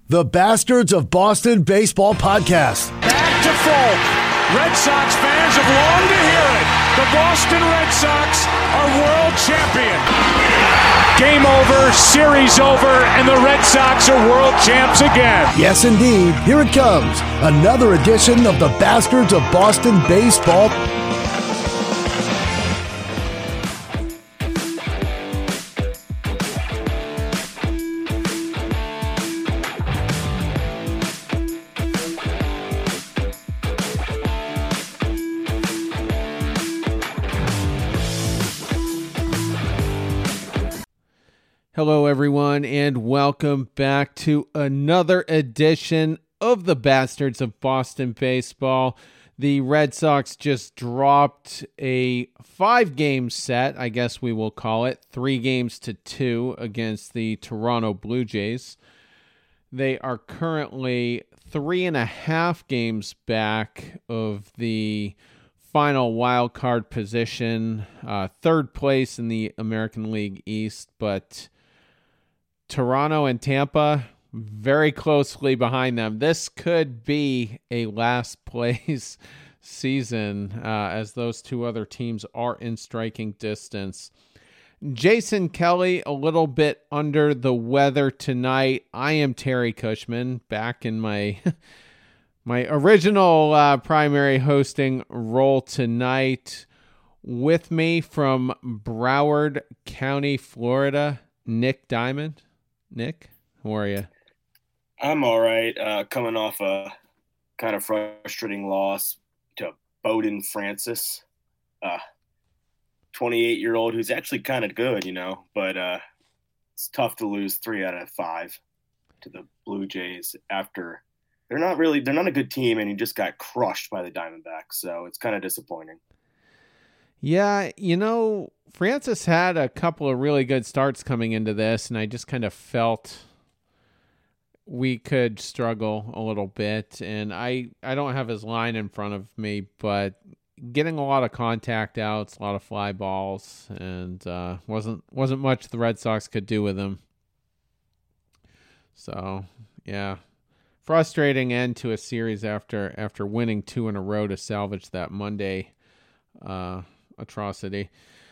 the Bastards of Boston Baseball Podcast. Back to Folk. Red Sox fans have longed to hear it. The Boston Red Sox are world champion. Game over, series over, and the Red Sox are world champs again. Yes, indeed. Here it comes. Another edition of the Bastards of Boston Baseball. Hello, everyone, and welcome back to another edition of the Bastards of Boston Baseball. The Red Sox just dropped a 5-game set, I guess we will call it, 3-2 against the Toronto Blue Jays. They are currently 3.5 games back of the final wild card position, third place in the American League East, but Toronto and Tampa very closely behind them. This could be a last place season as those two other teams are in striking distance. Jason Kelly, a little bit under the weather tonight. I am Terry Cushman, back in my my original primary hosting role tonight. With me from Broward County, Florida, Nick Diamond. Nick, how are you? I'm all right. Coming off a kind of frustrating loss to Bowden Francis, 28-year-old who's actually kind of good, but it's tough to lose 3 out of 5 to the Blue Jays after they're not a good team, and he just got crushed by the Diamondbacks. So it's kind of disappointing. Yeah, Francis had a couple of really good starts coming into this, and I just kind of felt we could struggle a little bit. And I don't have his line in front of me, but getting a lot of contact outs, a lot of fly balls, and wasn't much the Red Sox could do with him. So, yeah. Frustrating end to a series after winning 2 in a row to salvage that Monday atrocity.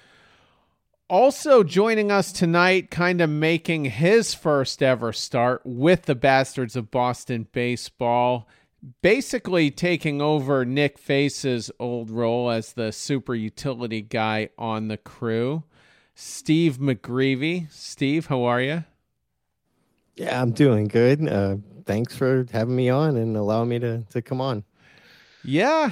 Also joining us tonight, kind of making his first ever start with the Bastards of Boston Baseball, basically taking over Nick Face's old role as the super utility guy on the crew, Steve McGreevy. Steve, how are you? Yeah, I'm doing good. Thanks for having me on and allowing me to come on. Yeah.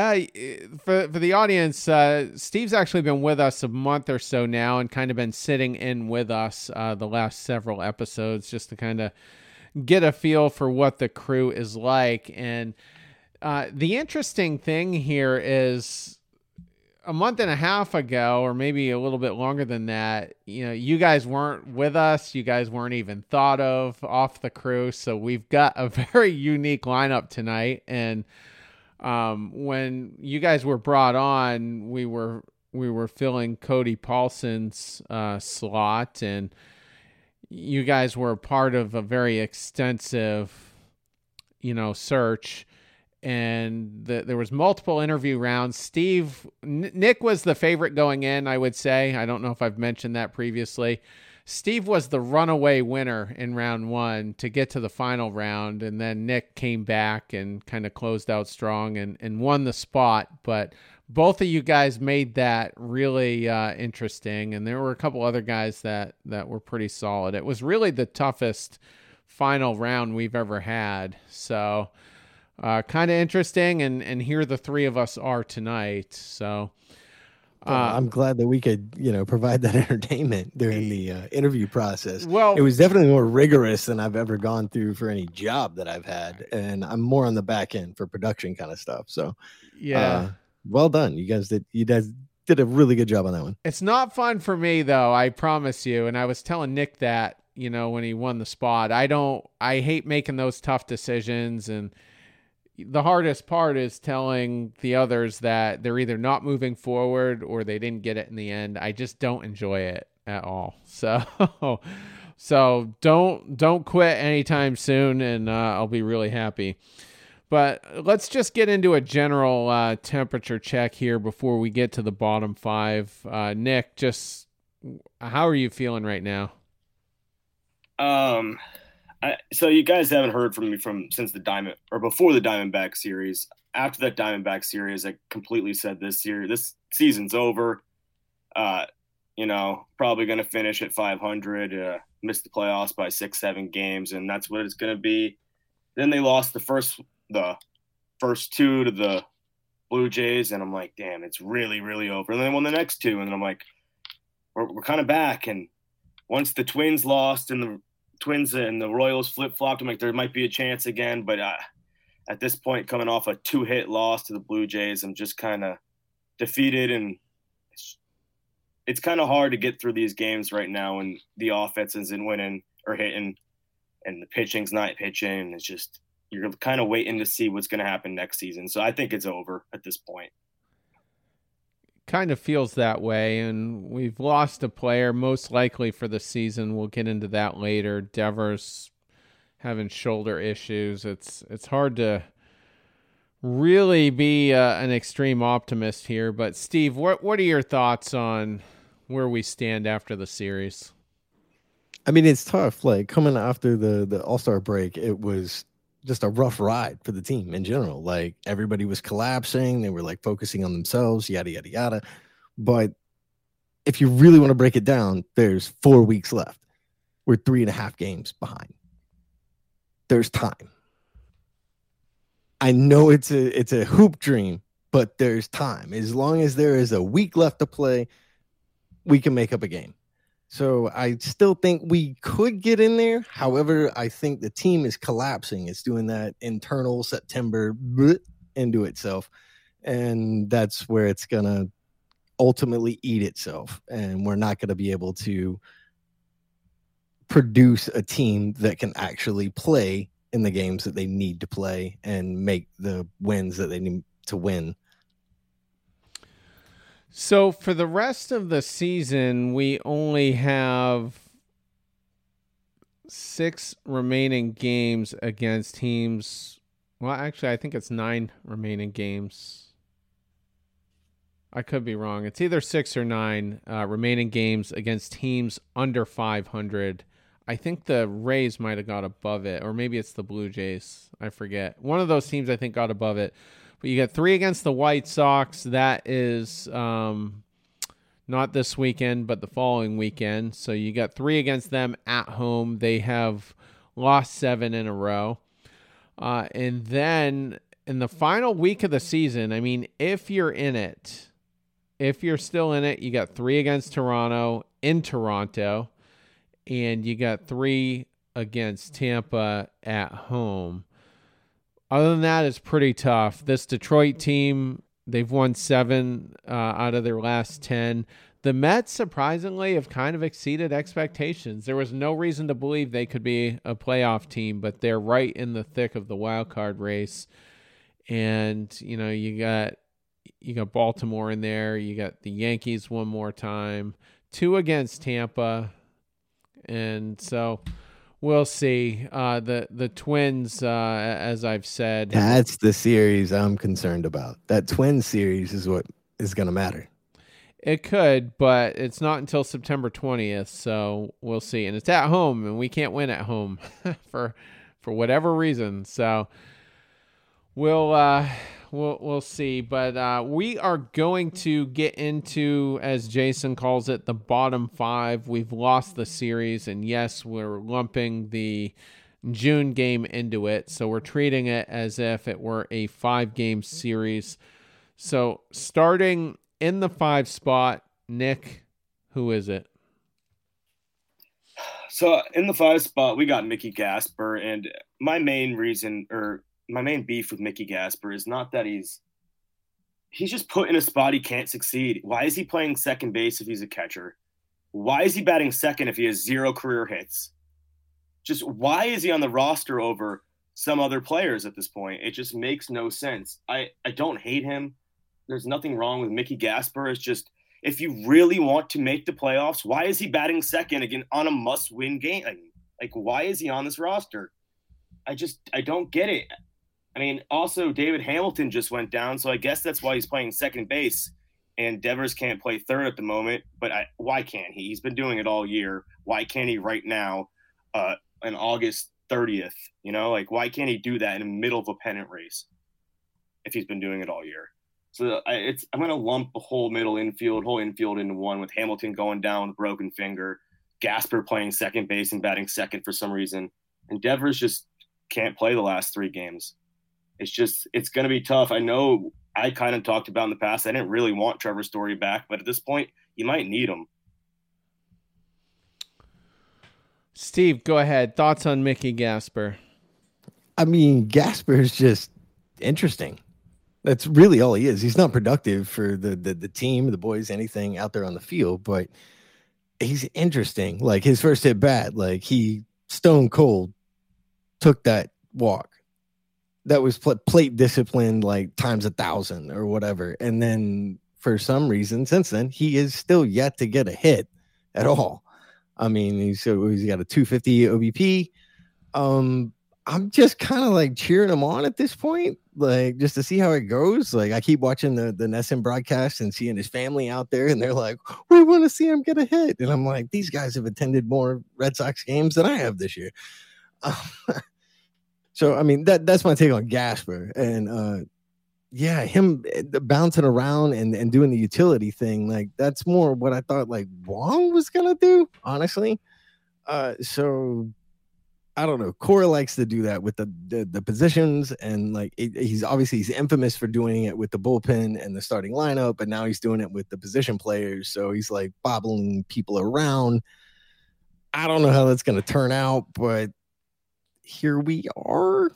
For the audience, Steve's actually been with us a month or so now and kind of been sitting in with us the last several episodes just to kind of get a feel for what the crew is like. And the interesting thing here is a month and a half ago, or maybe a little bit longer than that, you guys weren't with us. You guys weren't even thought of off the crew. So we've got a very unique lineup tonight. And when you guys were brought on, we were filling Cody Paulson's slot, and you guys were a part of a very extensive, search. And there was multiple interview rounds. Nick was the favorite going in, I would say. I don't know if I've mentioned that previously. Steve was the runaway winner in round 1 to get to the final round, and then Nick came back and kind of closed out strong and won the spot. But both of you guys made that really interesting, and there were a couple other guys that were pretty solid. It was really the toughest final round we've ever had. So kind of interesting, and here the three of us are tonight. So I'm glad that we could, provide that entertainment during the interview process. Well, it was definitely more rigorous than I've ever gone through for any job that I've had, and I'm more on the back end for production kind of stuff. So, yeah, well done, you guys did a really good job on that one. It's not fun for me though, I promise you. And I was telling Nick that, when he won the spot, I hate making those tough decisions, and the hardest part is telling the others that they're either not moving forward or they didn't get it in the end. I just don't enjoy it at all. So, So don't quit anytime soon, and I'll be really happy. But let's just get into a general temperature check here before we get to the bottom five. Nick, just how are you feeling right now? So you guys haven't heard from me since before the Diamondback series. After that Diamondback series, I completely said this season's over. Probably going to finish at 500, miss the playoffs by 6-7 games, and that's what it's going to be. Then they lost the first two to the Blue Jays, and I'm like, damn, it's really, really over. And then they won the next two, and then I'm like, we're kind of back. And once the Twins lost and the Twins and the Royals flip-flopped, I'm like, there might be a chance again. But at this point, coming off a 2-hit loss to the Blue Jays, I'm just kind of defeated, and it's kind of hard to get through these games right now when the offense isn't winning or hitting and the pitching's not pitching. It's just you're kind of waiting to see what's going to happen next season. So I think it's over at this point. Kind of feels that way, and we've lost a player most likely for the season. We'll get into that later. Devers having shoulder issues. It's hard to really be an extreme optimist here. But Steve, what are your thoughts on where we stand after the series? I mean, it's tough. Like coming after the All-Star break, it was just a rough ride for the team in general. Like everybody was collapsing. They were like focusing on themselves, yada, yada, yada. But if you really want to break it down, there's 4 weeks left. We're 3.5 games behind. There's time. I know it's a hoop dream, but there's time. As long as there is a week left to play, we can make up a game. So I still think we could get in there. However, I think the team is collapsing. It's doing that internal September into itself. And that's where it's going to ultimately eat itself. And we're not going to be able to produce a team that can actually play in the games that they need to play and make the wins that they need to win. So for the rest of the season, we only have 6 remaining games against teams. Well, actually, I think it's 9 remaining games. I could be wrong. It's either 6 or 9 remaining games against teams under 500. I think the Rays might have got above it, or maybe it's the Blue Jays. I forget. One of those teams I think got above it. But you got 3 against the White Sox. That is not this weekend, but the following weekend. So you got 3 against them at home. They have lost 7 in a row. And then in the final week of the season, I mean, if you're in it, if you're still in it, you got 3 against Toronto in Toronto. And you got 3 against Tampa at home. Other than that, it's pretty tough. This Detroit team, they've won 7 out of their last 10. The Mets, surprisingly, have kind of exceeded expectations. There was no reason to believe they could be a playoff team, but they're right in the thick of the wild card race. And, you got Baltimore in there. You got the Yankees one more time. 2 against Tampa. And so we'll see. The Twins, as I've said. That's the series I'm concerned about. That Twins series is what is going to matter. It could, but it's not until September 20th, so we'll see. And it's at home, and we can't win at home for whatever reason. So we'll see. But we are going to get into, as Jason calls it, the bottom 5. We've lost the series, and yes, we're lumping the June game into it. So we're treating it as if it were a 5-game series. So starting in the 5 spot, Nick, who is it? So in the 5 spot, we got Mickey Gasper, and my main beef with Mickey Gasper is not that he's just put in a spot he can't succeed. Why is he playing second base if he's a catcher? Why is he batting second if he has 0 career hits? Just why is he on the roster over some other players at this point? It just makes no sense. I don't hate him. There's nothing wrong with Mickey Gasper. It's just if you really want to make the playoffs, why is he batting second again on a must-win game? Like, why is he on this roster? I don't get it. I mean, also David Hamilton just went down, so I guess that's why he's playing second base. And Devers can't play third at the moment, but why can't he? He's been doing it all year. Why can't he right now, on August 30th? You know, like, why can't he do that in the middle of a pennant race if he's been doing it all year? So I'm going to lump the whole infield into one, with Hamilton going down with a broken finger, Gasper playing second base and batting second for some reason, and Devers just can't play the last 3 games. It's going to be tough. I know I kind of talked about in the past, I didn't really want Trevor Story back, but at this point, you might need him. Steve, go ahead. Thoughts on Mickey Gasper? I mean, Gasper is just interesting. That's really all he is. He's not productive for the team, the boys, anything out there on the field, but he's interesting. Like, his first at bat, like, he stone cold took that walk. That was plate discipline, like, times 1,000 or whatever. And then for some reason, since then, he is still yet to get a hit at all. I mean, he's got a 250 OBP. I'm just kind of like cheering him on at this point, like, just to see how it goes. Like, I keep watching the NESN broadcast and seeing his family out there, and they're like, we want to see him get a hit. And I'm like, these guys have attended more Red Sox games than I have this year. So, I mean, that's my take on Gasper. And, yeah, him bouncing around and doing the utility thing, like, that's more what I thought, like, Wong was going to do, honestly. So, I don't know. Cora likes to do that with the positions, and, like, he's infamous for doing it with the bullpen and the starting lineup, but now he's doing it with the position players. So he's, like, bobbling people around. I don't know how that's going to turn out, but here we are.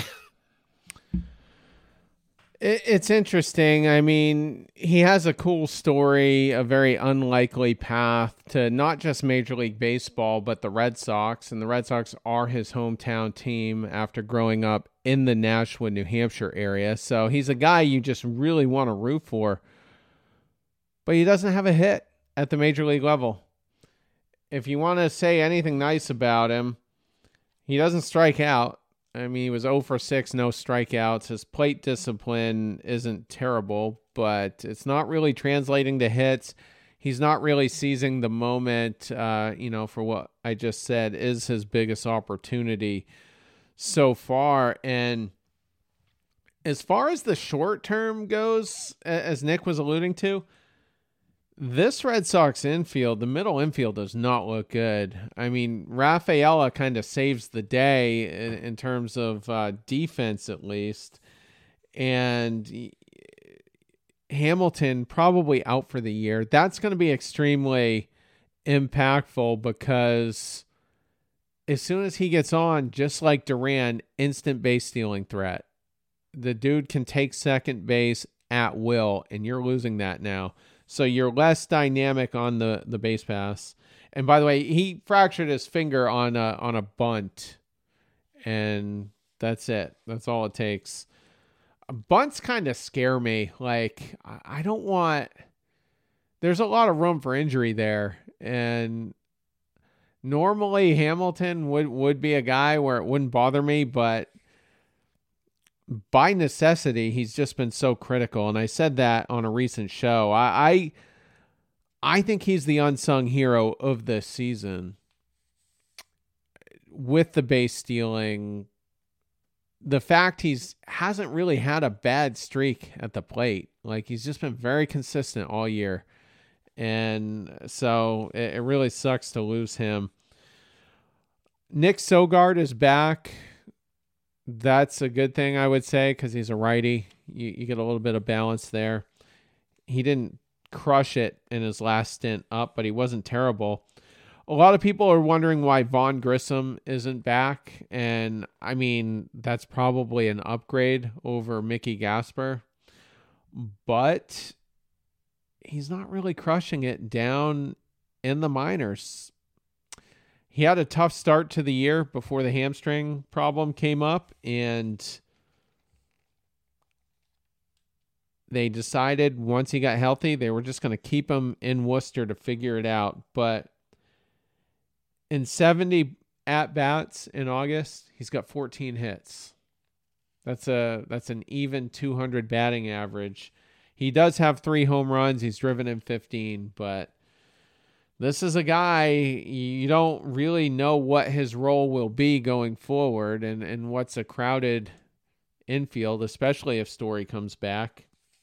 It's interesting. I mean, he has a cool story, a very unlikely path to not just Major League Baseball, but the Red Sox. And the Red Sox are his hometown team after growing up in the Nashua, New Hampshire area. So he's a guy you just really want to root for. But he doesn't have a hit at the Major League level. If you want to say anything nice about him, he doesn't strike out. I mean, he was 0 for 6, no strikeouts. His plate discipline isn't terrible, but it's not really translating to hits. He's not really seizing the moment, for what I just said is his biggest opportunity so far. And as far as the short term goes, as Nick was alluding to, this Red Sox infield, the middle infield, does not look good. I mean, Rafaela kind of saves the day in terms of defense, at least. And Hamilton probably out for the year. That's going to be extremely impactful because as soon as he gets on, just like Duran, instant base stealing threat. The dude can take second base at will, and you're losing that now. So you're less dynamic on the base pass. And by the way, he fractured his finger on a bunt, and that's it. That's all it takes. Bunts kind of scare me. Like, I don't want... There's a lot of room for injury there. And normally Hamilton would be a guy where it wouldn't bother me, but by necessity, he's just been so critical. And I said that on a recent show. I think he's the unsung hero of this season with the base stealing. The fact hasn't really had a bad streak at the plate. Like, he's just been very consistent all year. And so it really sucks to lose him. Nick Sogard is back. That's a good thing, I would say, because he's a righty. You get a little bit of balance there. He didn't crush it in his last stint up, but he wasn't terrible. A lot of people are wondering why Vaughn Grissom isn't back, and I mean, that's probably an upgrade over Mickey Gasper, but he's not really crushing it down in the minors. He had a tough start to the year before the hamstring problem came up, and they decided once he got healthy, they were just going to keep him in Worcester to figure it out. But in 70 at-bats in August, he's got 14 hits. That's an even 200 batting average. He does have 3 home runs. He's driven in 15, but this is a guy you don't really know what his role will be going forward and what's a crowded infield, especially if Story comes back.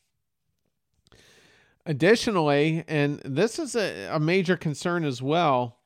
Additionally, and this is a major concern as well,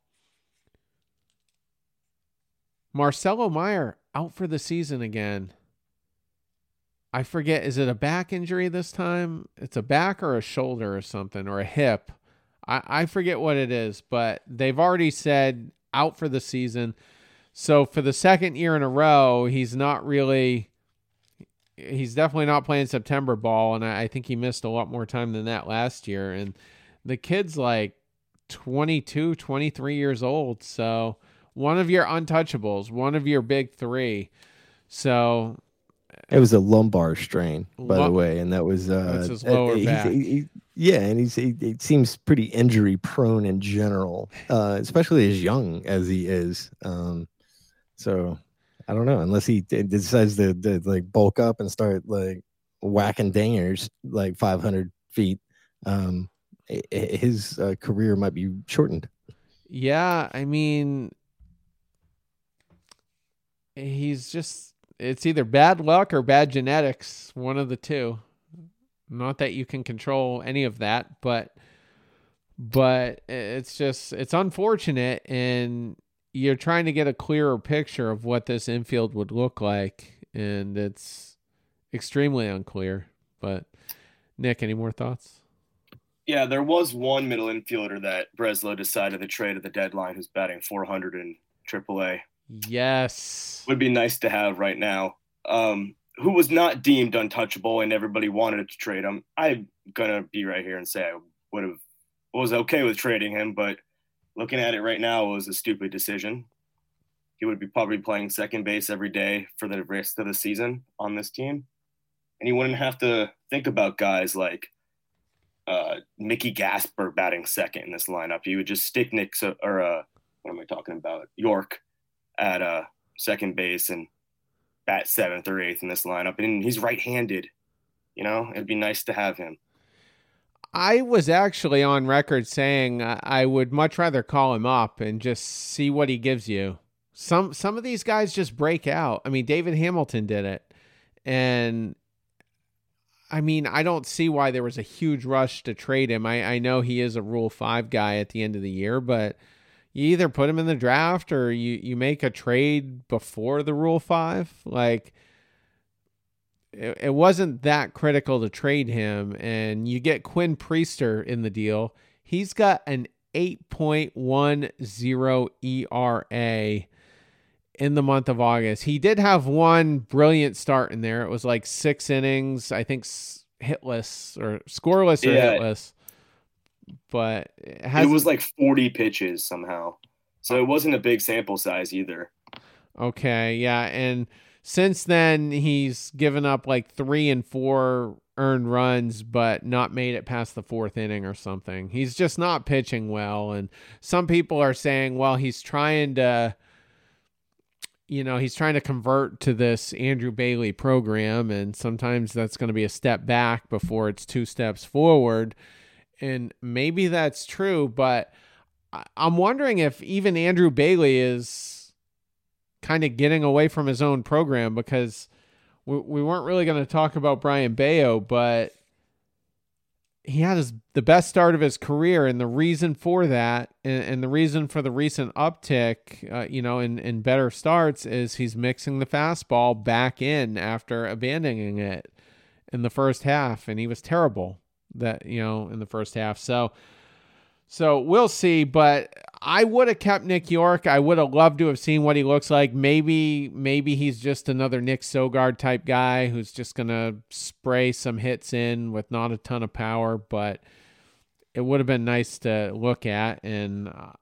Marcelo Meyer out for the season again. I forget, is it a back injury this time? It's a back or a shoulder or something, or a hip. I forget what it is, but they've already said out for the season. So for the second year in a row, he's definitely not playing September ball, and I think he missed a lot more time than that last year. And the kid's like 22, 23 years old. So one of your untouchables, one of your big 3. So it was a lumbar strain, by the way, and that was that's his lower back. And he seems pretty injury prone in general, especially as young as he is. So I don't know, unless he decides to like bulk up and start like whacking dingers like 500 feet, his career might be shortened. Yeah, I mean, it's either bad luck or bad genetics, one of the two. Not that you can control any of that, but it's unfortunate, and you're trying to get a clearer picture of what this infield would look like, and it's extremely unclear. But Nick, any more thoughts? Yeah, there was one middle infielder that Breslow decided to trade at the deadline who's batting 400 in AAA. Yes. Would be nice to have right now. Who was not deemed untouchable and everybody wanted to trade him. I'm going to be right here and say I was okay with trading him, but looking at it right now, it was a stupid decision. He would be probably playing second base every day for the rest of the season on this team. And he wouldn't have to think about guys like Mickey Gasper batting second in this lineup. He would just stick York at second base and bat 7th or 8th in this lineup. And he's right-handed. It'd be nice to have him. I was actually on record saying I would much rather call him up and just see what he gives you. Some of these guys just break out. I mean, David Hamilton did it. And I mean, I don't see why there was a huge rush to trade him. I know he is a Rule 5 guy at the end of the year, but you either put him in the draft or you make a trade before the Rule 5. Like, it wasn't that critical to trade him, and you get Quinn Priester in the deal. He's got an 8.10 ERA in the month of August. He did have one brilliant start in there. It was like 6 innings, I think hitless or scoreless or hitless. But it was like 40 pitches somehow. So it wasn't a big sample size either. Okay, yeah. And since then, he's given up like 3 and 4 earned runs, but not made it past the 4th inning or something. He's just not pitching well. And some people are saying, well, he's trying to convert to this Andrew Bailey program. And sometimes that's going to be a step back before it's 2 steps forward. And maybe that's true, but I'm wondering if even Andrew Bailey is kind of getting away from his own program, because we weren't really going to talk about Brian Bayo, but he had the best start of his career, and the reason for that and the reason for the recent uptick, in better starts is he's mixing the fastball back in after abandoning it in the first half, and he was terrible in the first half. So we'll see, but I would have kept Nick York. I would have loved to have seen what he looks like. Maybe he's just another Nick Sogard type guy who's just going to spray some hits in with not a ton of power, but it would have been nice to look at. And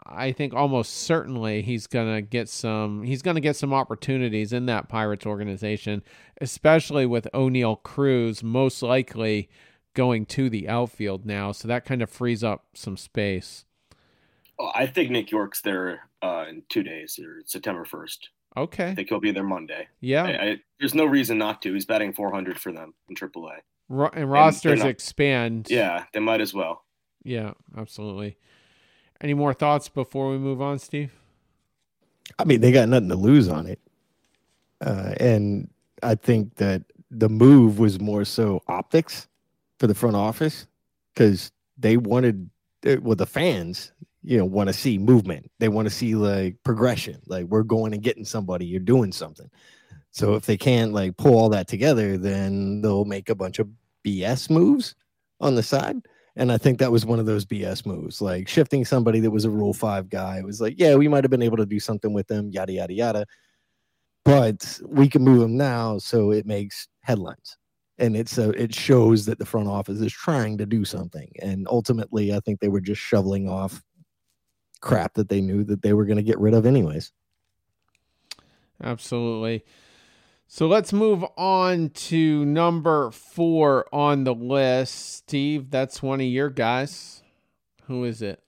I think almost certainly he's gonna get some opportunities in that Pirates organization, especially with O'Neal Cruz most likely going to the outfield now. So that kind of frees up some space. Oh, I think Nick York's there in 2 days, or September 1st. Okay. I think he'll be there Monday. Yeah. There's no reason not to. He's batting 400 for them in AAA. And rosters expand. Yeah, they might as well. Yeah, absolutely. Any more thoughts before we move on, Steve? I mean, they got nothing to lose on it. And I think that the move was more so optics for the front office, because they wanted, the fans, want to see movement. They want to see like progression. Like, we're going and getting somebody, you're doing something. So if they can't like pull all that together, then they'll make a bunch of BS moves on the side. And I think that was one of those BS moves, like shifting somebody that was a Rule 5 guy. It was like, yeah, we might have been able to do something with them, yada, yada, yada. But we can move them now, so it makes headlines. And it shows that the front office is trying to do something. And ultimately, I think they were just shoveling off crap that they knew that they were going to get rid of anyways. Absolutely. So let's move on to number 4 on the list. Steve, that's one of your guys. Who is it?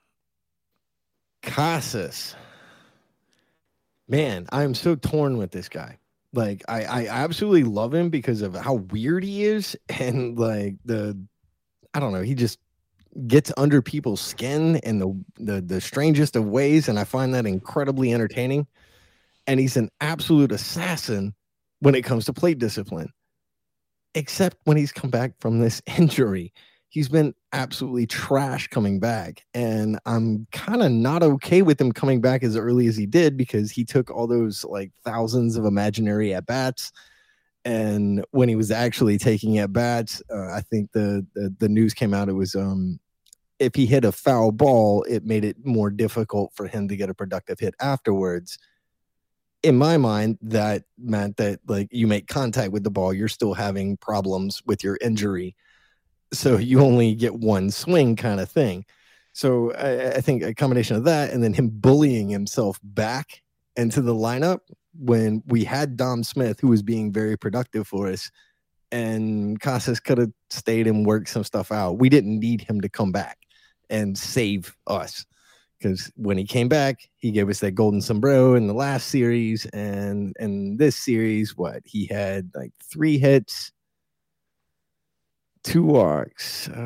Casas. Man, I'm so torn with this guy. Like, I absolutely love him because of how weird he is. And like I don't know, he just gets under people's skin in the strangest of ways. And I find that incredibly entertaining. And he's an absolute assassin when it comes to plate discipline, except when he's come back from this injury. He's been absolutely trash coming back. And I'm kind of not okay with him coming back as early as he did, because he took all those like thousands of imaginary at-bats. And when he was actually taking at-bats, I think the news came out, it was if he hit a foul ball, it made it more difficult for him to get a productive hit afterwards. In my mind, that meant that like you make contact with the ball, you're still having problems with your injury. So you only get one swing kind of thing. So I think a combination of that and then him bullying himself back into the lineup when we had Dom Smith, who was being very productive for us, and Casas could have stayed and worked some stuff out. We didn't need him to come back and save us. Because when he came back, he gave us that golden sombrero in the last series. And in this series, he had like 3 hits, 2 walks, 2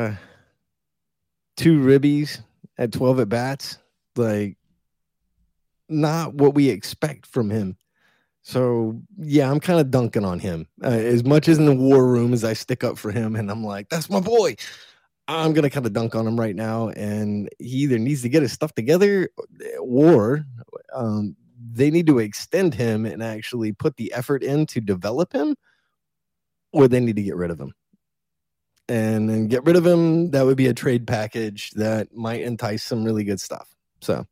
ribbies at 12 at bats. Like, not what we expect from him. So yeah, I'm kind of dunking on him. As much as in the war room as I stick up for him, and I'm like, that's my boy, I'm going to kind of dunk on him right now. And he either needs to get his stuff together, or they need to extend him and actually put the effort in to develop him, or they need to get rid of him. And then get rid of him, that would be a trade package that might entice some really good stuff. So,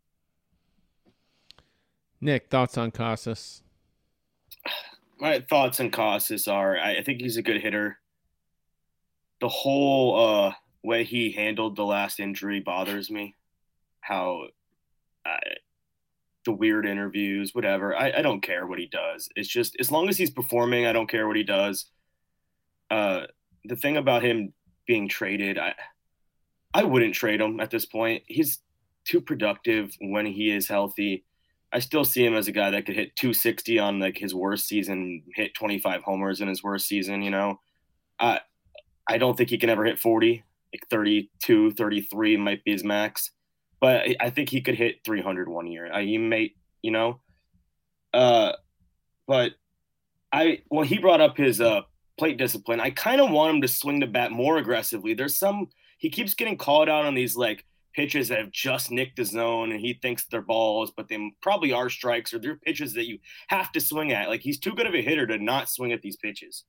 Nick, thoughts on Casas? My thoughts on Casas are, I think he's a good hitter. The whole way he handled the last injury bothers me. How the weird interviews, whatever. I don't care what he does. It's just, as long as he's performing, I don't care what he does. The thing about him being traded, I wouldn't trade him at this point. He's too productive when he is healthy. I still see him as a guy that could hit 260 on like his worst season, hit 25 homers in his worst season. I don't think he can ever hit 40, like 32, 33 might be his max. But I think he could hit 300 one year. He may, but when he brought up his plate discipline, I kind of want him to swing the bat more aggressively. He keeps getting called out on these like pitches that have just nicked the zone, and he thinks they're balls, but they probably are strikes, or they're pitches that you have to swing at. Like, he's too good of a hitter to not swing at these pitches.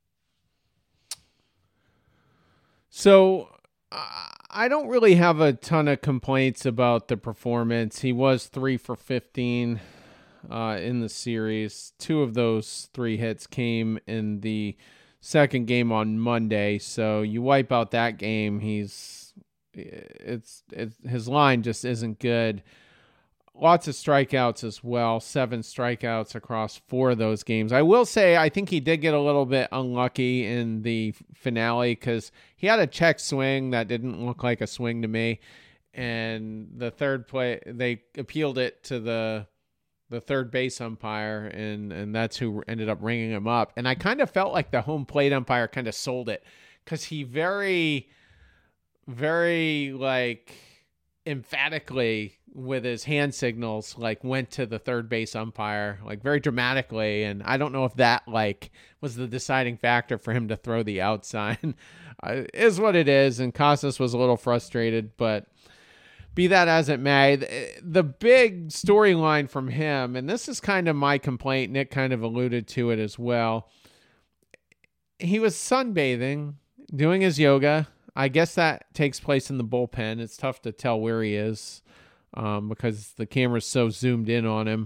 So I don't really have a ton of complaints about the performance. He was 3 for 15 in the series. 2 of those 3 hits came in the second game on Monday. So you wipe out that game, he's it's his line just isn't good. Lots of strikeouts as well. 7 strikeouts across 4 of those games. I will say I think he did get a little bit unlucky in the finale because he had a check swing that didn't look like a swing to me. And the third play, they appealed it to the third base umpire, and that's who ended up ringing him up. And I kind of felt like the home plate umpire kind of sold it because he very, very like emphatically with his hand signals like went to the third base umpire like very dramatically, and I don't know if that like was the deciding factor for him to throw the out sign. Is what it is, and Casas was a little frustrated, but be that as it may, the big storyline from him, and this is kind of my complaint, Nick kind of alluded to it as well, he was sunbathing, doing his yoga. I guess that takes place in the bullpen. It's tough to tell where he is because the camera's so zoomed in on him.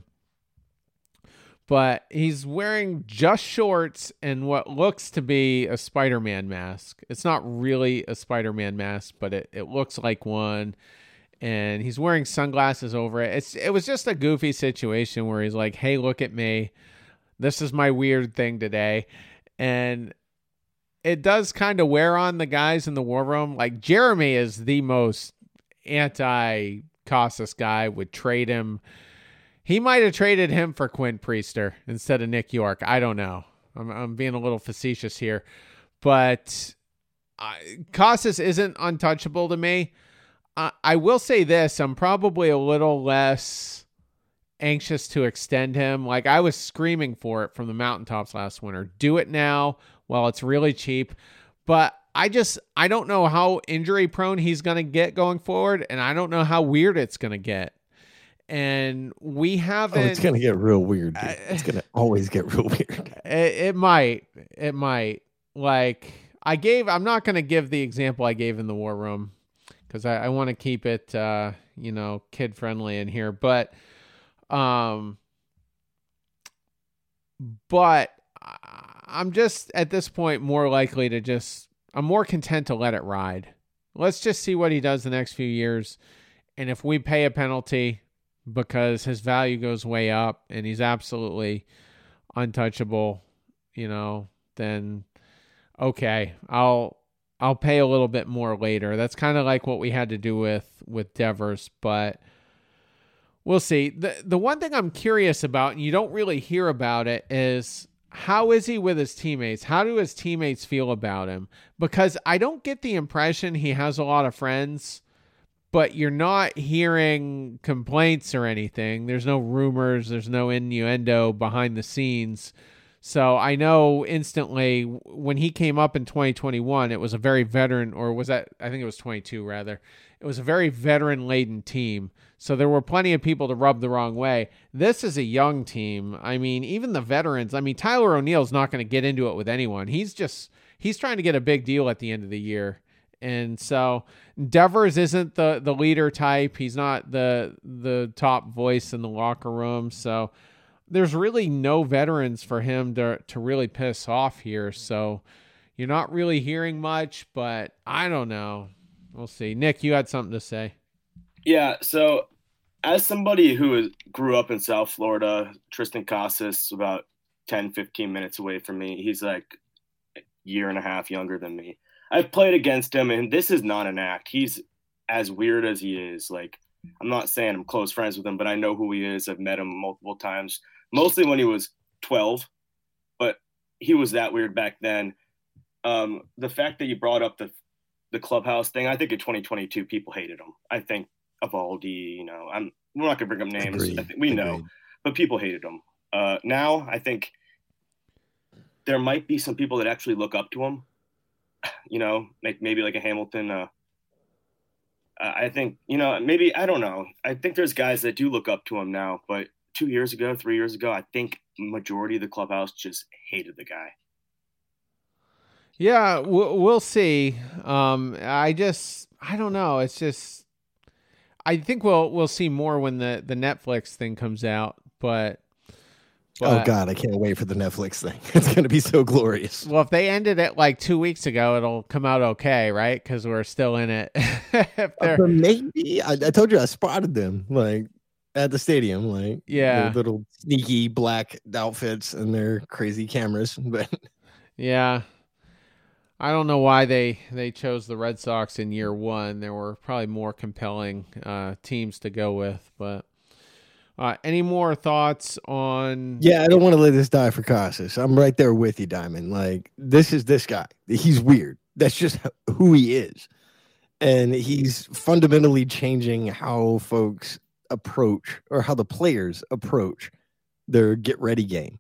But he's wearing just shorts and what looks to be a Spider-Man mask. It's not really a Spider-Man mask, but it looks like one. And he's wearing sunglasses over it. It was just a goofy situation where he's like, hey, look at me. This is my weird thing today. And it does kind of wear on the guys in the war room. Like Jeremy is the most anti-Casas guy, would trade him. He might have traded him for Quinn Priester instead of Nick York. I don't know. I'm being a little facetious here. But Casas isn't untouchable to me. I will say this, I'm probably a little less anxious to extend him. Like I was screaming for it from the mountaintops last winter. Do it now while it's really cheap. But I don't know how injury prone he's going to get going forward. And I don't know how weird it's going to get. And we haven't. Oh, it's going to get real weird, dude. It's going to always get real weird. It might. Like I'm not going to give the example I gave in the war room, because I want to keep it, kid friendly in here. But I'm just at this point more likely to I'm more content to let it ride. Let's just see what he does the next few years. And if we pay a penalty because his value goes way up and he's absolutely untouchable, then okay, I'll pay a little bit more later. That's kind of like what we had to do with Devers, but we'll see. The one thing I'm curious about, and you don't really hear about it, is how is he with his teammates? How do his teammates feel about him? Because I don't get the impression he has a lot of friends, but you're not hearing complaints or anything. There's no rumors. There's no innuendo behind the scenes. So I know instantly when he came up in 2021, it was a very veteran, or was that, I think it was 22 rather. It was a very veteran-laden team. So there were plenty of people to rub the wrong way. This is a young team. I mean, even the veterans, Tyler O'Neill's not going to get into it with anyone. He's trying to get a big deal at the end of the year. And so Devers isn't the leader type. He's not the top voice in the locker room. So there's really no veterans for him to really piss off here. So you're not really hearing much, but I don't know. We'll see. Nick, you had something to say. Yeah, so as somebody who grew up in South Florida, Triston Casas about 10, 15 minutes away from me. He's like a year and a half younger than me. I've played against him, and this is not an act. He's as weird as he is. Like, I'm not saying I'm close friends with him, but I know who he is. I've met him multiple times, mostly when he was 12, but he was that weird back then. The fact that you brought up the clubhouse thing, I think in 2022 people hated him. I think Eovaldi, we're not gonna bring up names. Agreed. I think we know, but people hated him. Now I think there might be some people that actually look up to him. Maybe like a Hamilton. I think maybe, I don't know. I think there's guys that do look up to him now, but 2 years ago, 3 years ago, I think majority of the clubhouse just hated the guy. Yeah, we'll see. I don't know. It's just, I think we'll see more when the Netflix thing comes out. But But, oh God, I can't wait for the Netflix thing. It's going to be so glorious. well, if they ended it like 2 weeks ago, it'll come out okay, right? Because we're still in it. But maybe I told you I spotted them like at the stadium, like Yeah. their little sneaky black outfits and their crazy cameras. But Yeah. I don't know why they chose the Red Sox in year one. There were probably more compelling teams to go with. But any more thoughts on? yeah, I don't want to let this die for Casas. I'm right there with you, Diamond. Like this is this guy. He's weird. That's just who he is, and he's fundamentally changing how folks approach or how the players approach their get ready game.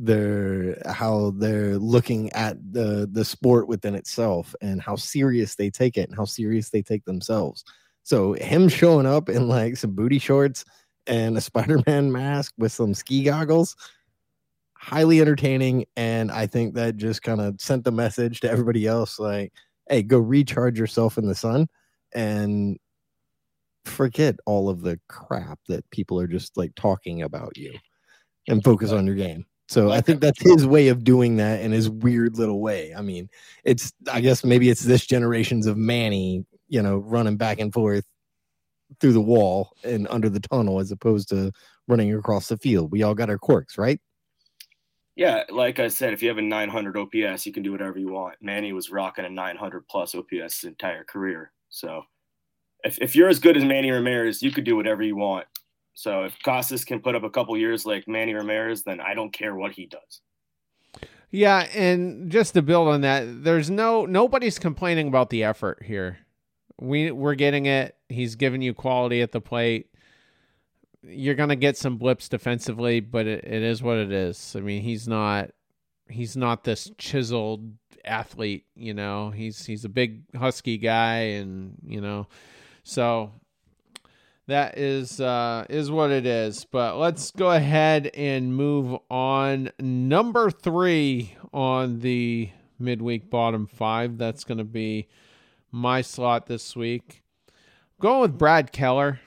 How they're looking at the sport within itself and how serious they take it and how serious they take themselves. So him showing up in like some booty shorts and a Spider-Man mask with some ski goggles, highly entertaining. And I think that just kind of sent the message to everybody else like, hey, go recharge yourself in the sun and forget all of the crap that people are just like talking about you and focus on your game. So I think that's his way of doing that in his weird little way. I mean, I guess maybe it's this generation's of Manny, running back and forth through the wall and under the tunnel as opposed to running across the field. We all got our quirks, right? Yeah, like I said, if you have a 900 OPS, you can do whatever you want. Manny was rocking a 900 plus OPS his entire career. So if you're as good as Manny Ramirez, you could do whatever you want. So if Casas can put up a couple years like Manny Ramirez, then I don't care what he does. Yeah, and just to build on that, there's nobody's complaining about the effort here. We're getting it. He's giving you quality at the plate. You're gonna get some blips defensively, but it is what it is. I mean, he's not this chiseled athlete. He's a big husky guy, and so. That is what it is. But let's go ahead and move on. Number 3 on the midweek bottom 5. That's going to be my slot this week. Going with Brad Keller.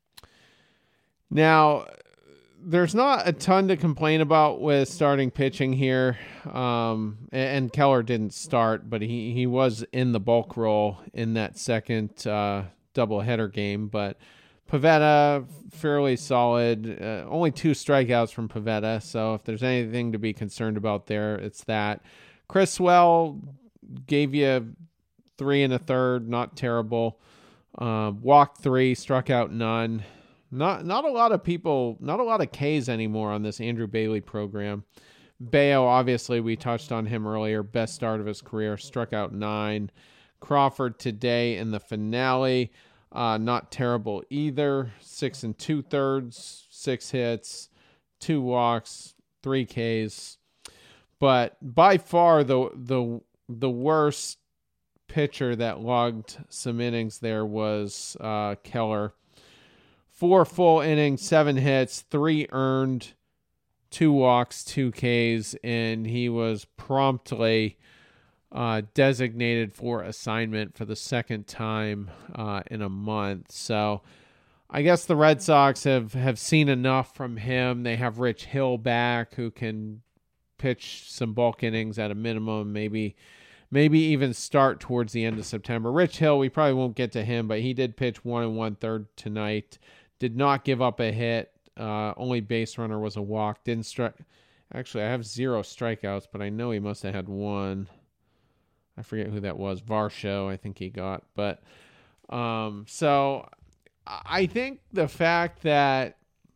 Now, there's not a ton to complain about with starting pitching here. And Keller didn't start, but he was in the bulk role in that second doubleheader game. But Pivetta, fairly solid. Only 2 strikeouts from Pivetta, so if there's anything to be concerned about there, it's that. Criswell gave you 3 1/3, not terrible. Walked 3, struck out none. Not a lot of people, not a lot of Ks anymore on this Andrew Bailey program. Bayo, obviously, we touched on him earlier. Best start of his career, struck out 9. Crawford today in the finale. Not terrible either. 6 2/3, 6 hits, 2 walks, 3 Ks. But by far the worst pitcher that logged some innings there was Keller. 4 full innings, 7 hits, 3 earned, 2 walks, 2 Ks, and he was promptly designated for assignment for the second time in a month. So I guess the Red Sox have seen enough from him. They have Rich Hill back, who can pitch some bulk innings at a minimum, maybe even start towards the end of September. Rich Hill, we probably won't get to him, but he did pitch 1 1/3 tonight. Did not give up a hit. Only base runner was a walk. Didn't strike. Actually, I have 0 strikeouts, but I know he must have had 1. I forget who that was. Varsho, I think he got. But so I think the fact that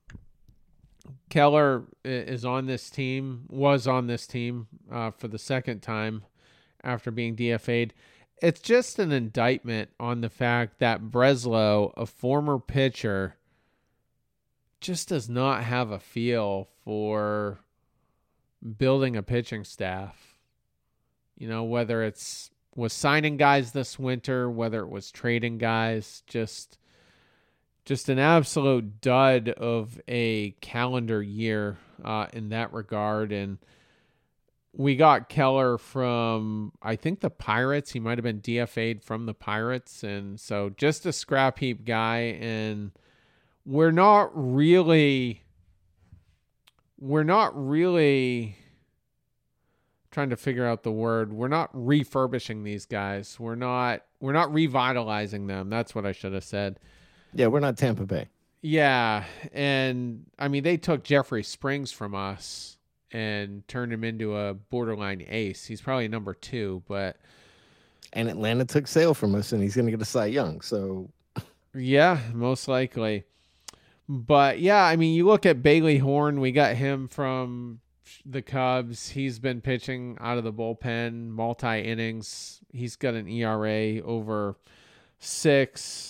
Keller was on this team for the second time after being DFA'd, it's just an indictment on the fact that Breslow, a former pitcher, just does not have a feel for building a pitching staff. Whether was signing guys this winter, whether it was trading guys, just an absolute dud of a calendar year in that regard. And we got Keller from, I think, the Pirates. He might have been DFA'd from the Pirates. And so just a scrap heap guy. And we're not really we're not really trying to figure out the word. We're not refurbishing these guys. We're not revitalizing them. That's what I should have said. Yeah, we're not Tampa Bay. Yeah, and I mean they took Jeffrey Springs from us and turned him into a borderline ace. He's probably number 2, but and Atlanta took Sale from us, and he's going to get a Cy Young. So yeah, most likely. But yeah, I mean, you look at Bailey Horn. We got him from the Cubs. He's been pitching out of the bullpen, multi innings. He's got an ERA over 6.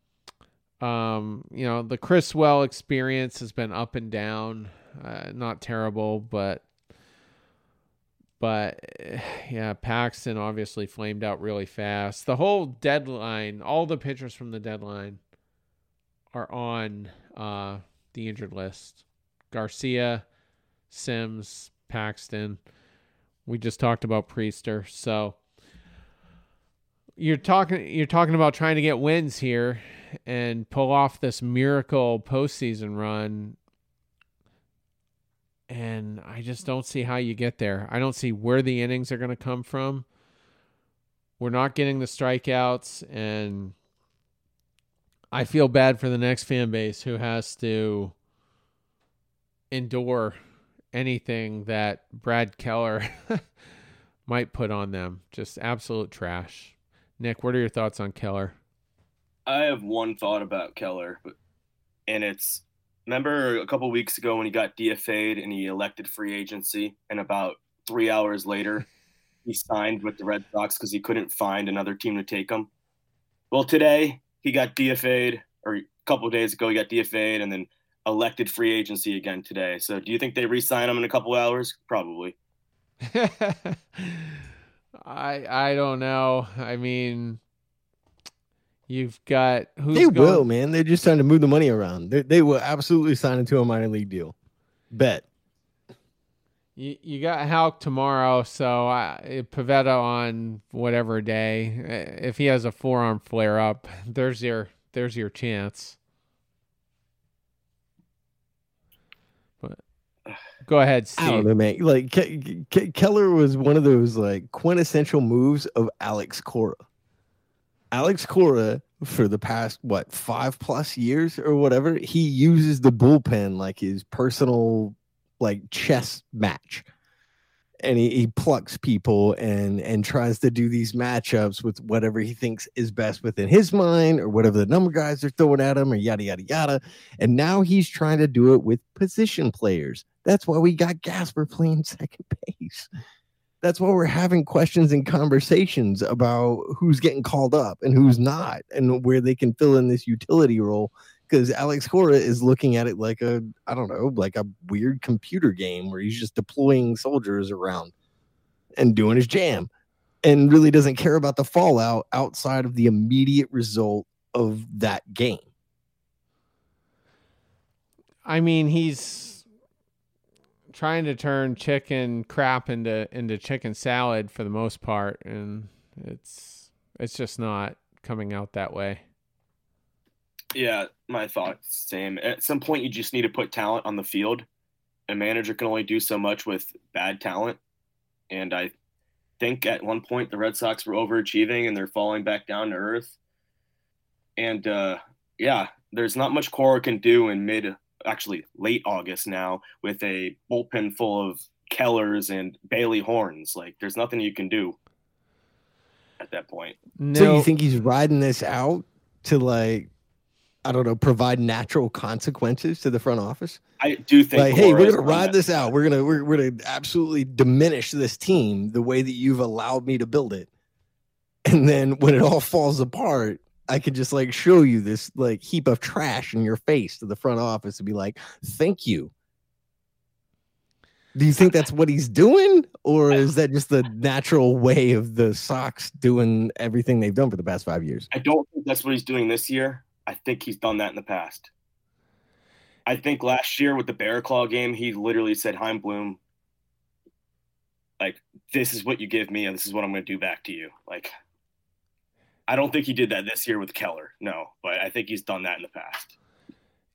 The Chris Well experience has been up and down, not terrible, but yeah, Paxton obviously flamed out really fast. The whole deadline, all the pitchers from the deadline are on the injured list. Garcia, Sims, Paxton. We just talked about Priester, so you're talking about trying to get wins here and pull off this miracle postseason run. And I just don't see how you get there. I don't see where the innings are going to come from. We're not getting the strikeouts, and I feel bad for the next fan base who has to endure anything that Brad Keller might put on them. Just absolute trash. Nick, what are your thoughts on Keller? I have one thought about Keller, and it's, remember a couple weeks ago when he got DFA'd and he elected free agency, and about 3 hours later he signed with the Red Sox because he couldn't find another team to take him? Well, today he got DFA'd, or a couple of days ago he got DFA'd and then elected free agency again today. So do you think they re-sign him in a couple of hours? Probably. I don't know. I mean, you've got they will, man. They're just trying to move the money around. They will absolutely sign into a minor league deal. Bet. You got Houck tomorrow, so Pivetta on whatever day. If he has a forearm flare up, there's your chance. But go ahead, Steve. I don't know, man. Like Keller was one of those like quintessential moves of Alex Cora. Alex Cora, for the past 5+ years or whatever, he uses the bullpen like his personal like chess match, and he plucks people and tries to do these matchups with whatever he thinks is best within his mind, or whatever the number guys are throwing at him, or yada yada yada. And now he's trying to do it with position players. That's why we got Gasper playing second base. That's why we're having questions and conversations about who's getting called up and who's not, and where they can fill in this utility role. Because Alex Cora is looking at it like a weird computer game where he's just deploying soldiers around and doing his jam, and really doesn't care about the fallout outside of the immediate result of that game. I mean, he's trying to turn chicken crap into chicken salad for the most part, and it's just not coming out that way. Yeah, my thoughts same. At some point, you just need to put talent on the field. A manager can only do so much with bad talent, and I think at one point the Red Sox were overachieving and they're falling back down to earth. And there's not much Cora can do in late August now with a bullpen full of Kellers and Bailey Horns. Like, there's nothing you can do at that point. No. So you think he's riding this out to provide natural consequences to the front office? I do think, like, hey, we're gonna ride this out. We're gonna absolutely diminish this team the way that you've allowed me to build it, and then when it all falls apart, I could just like show you this like heap of trash in your face to the front office and be like, thank you. Do you think that's what he's doing, or is that just the natural way of the Sox doing everything they've done for the past 5 years? I don't think that's what he's doing this year. I think he's done that in the past. I think last year with the Bear Claw game, he literally said, Heim Bloom, like, this is what you give me and this is what I'm going to do back to you. Like, I don't think he did that this year with Keller. No, but I think he's done that in the past.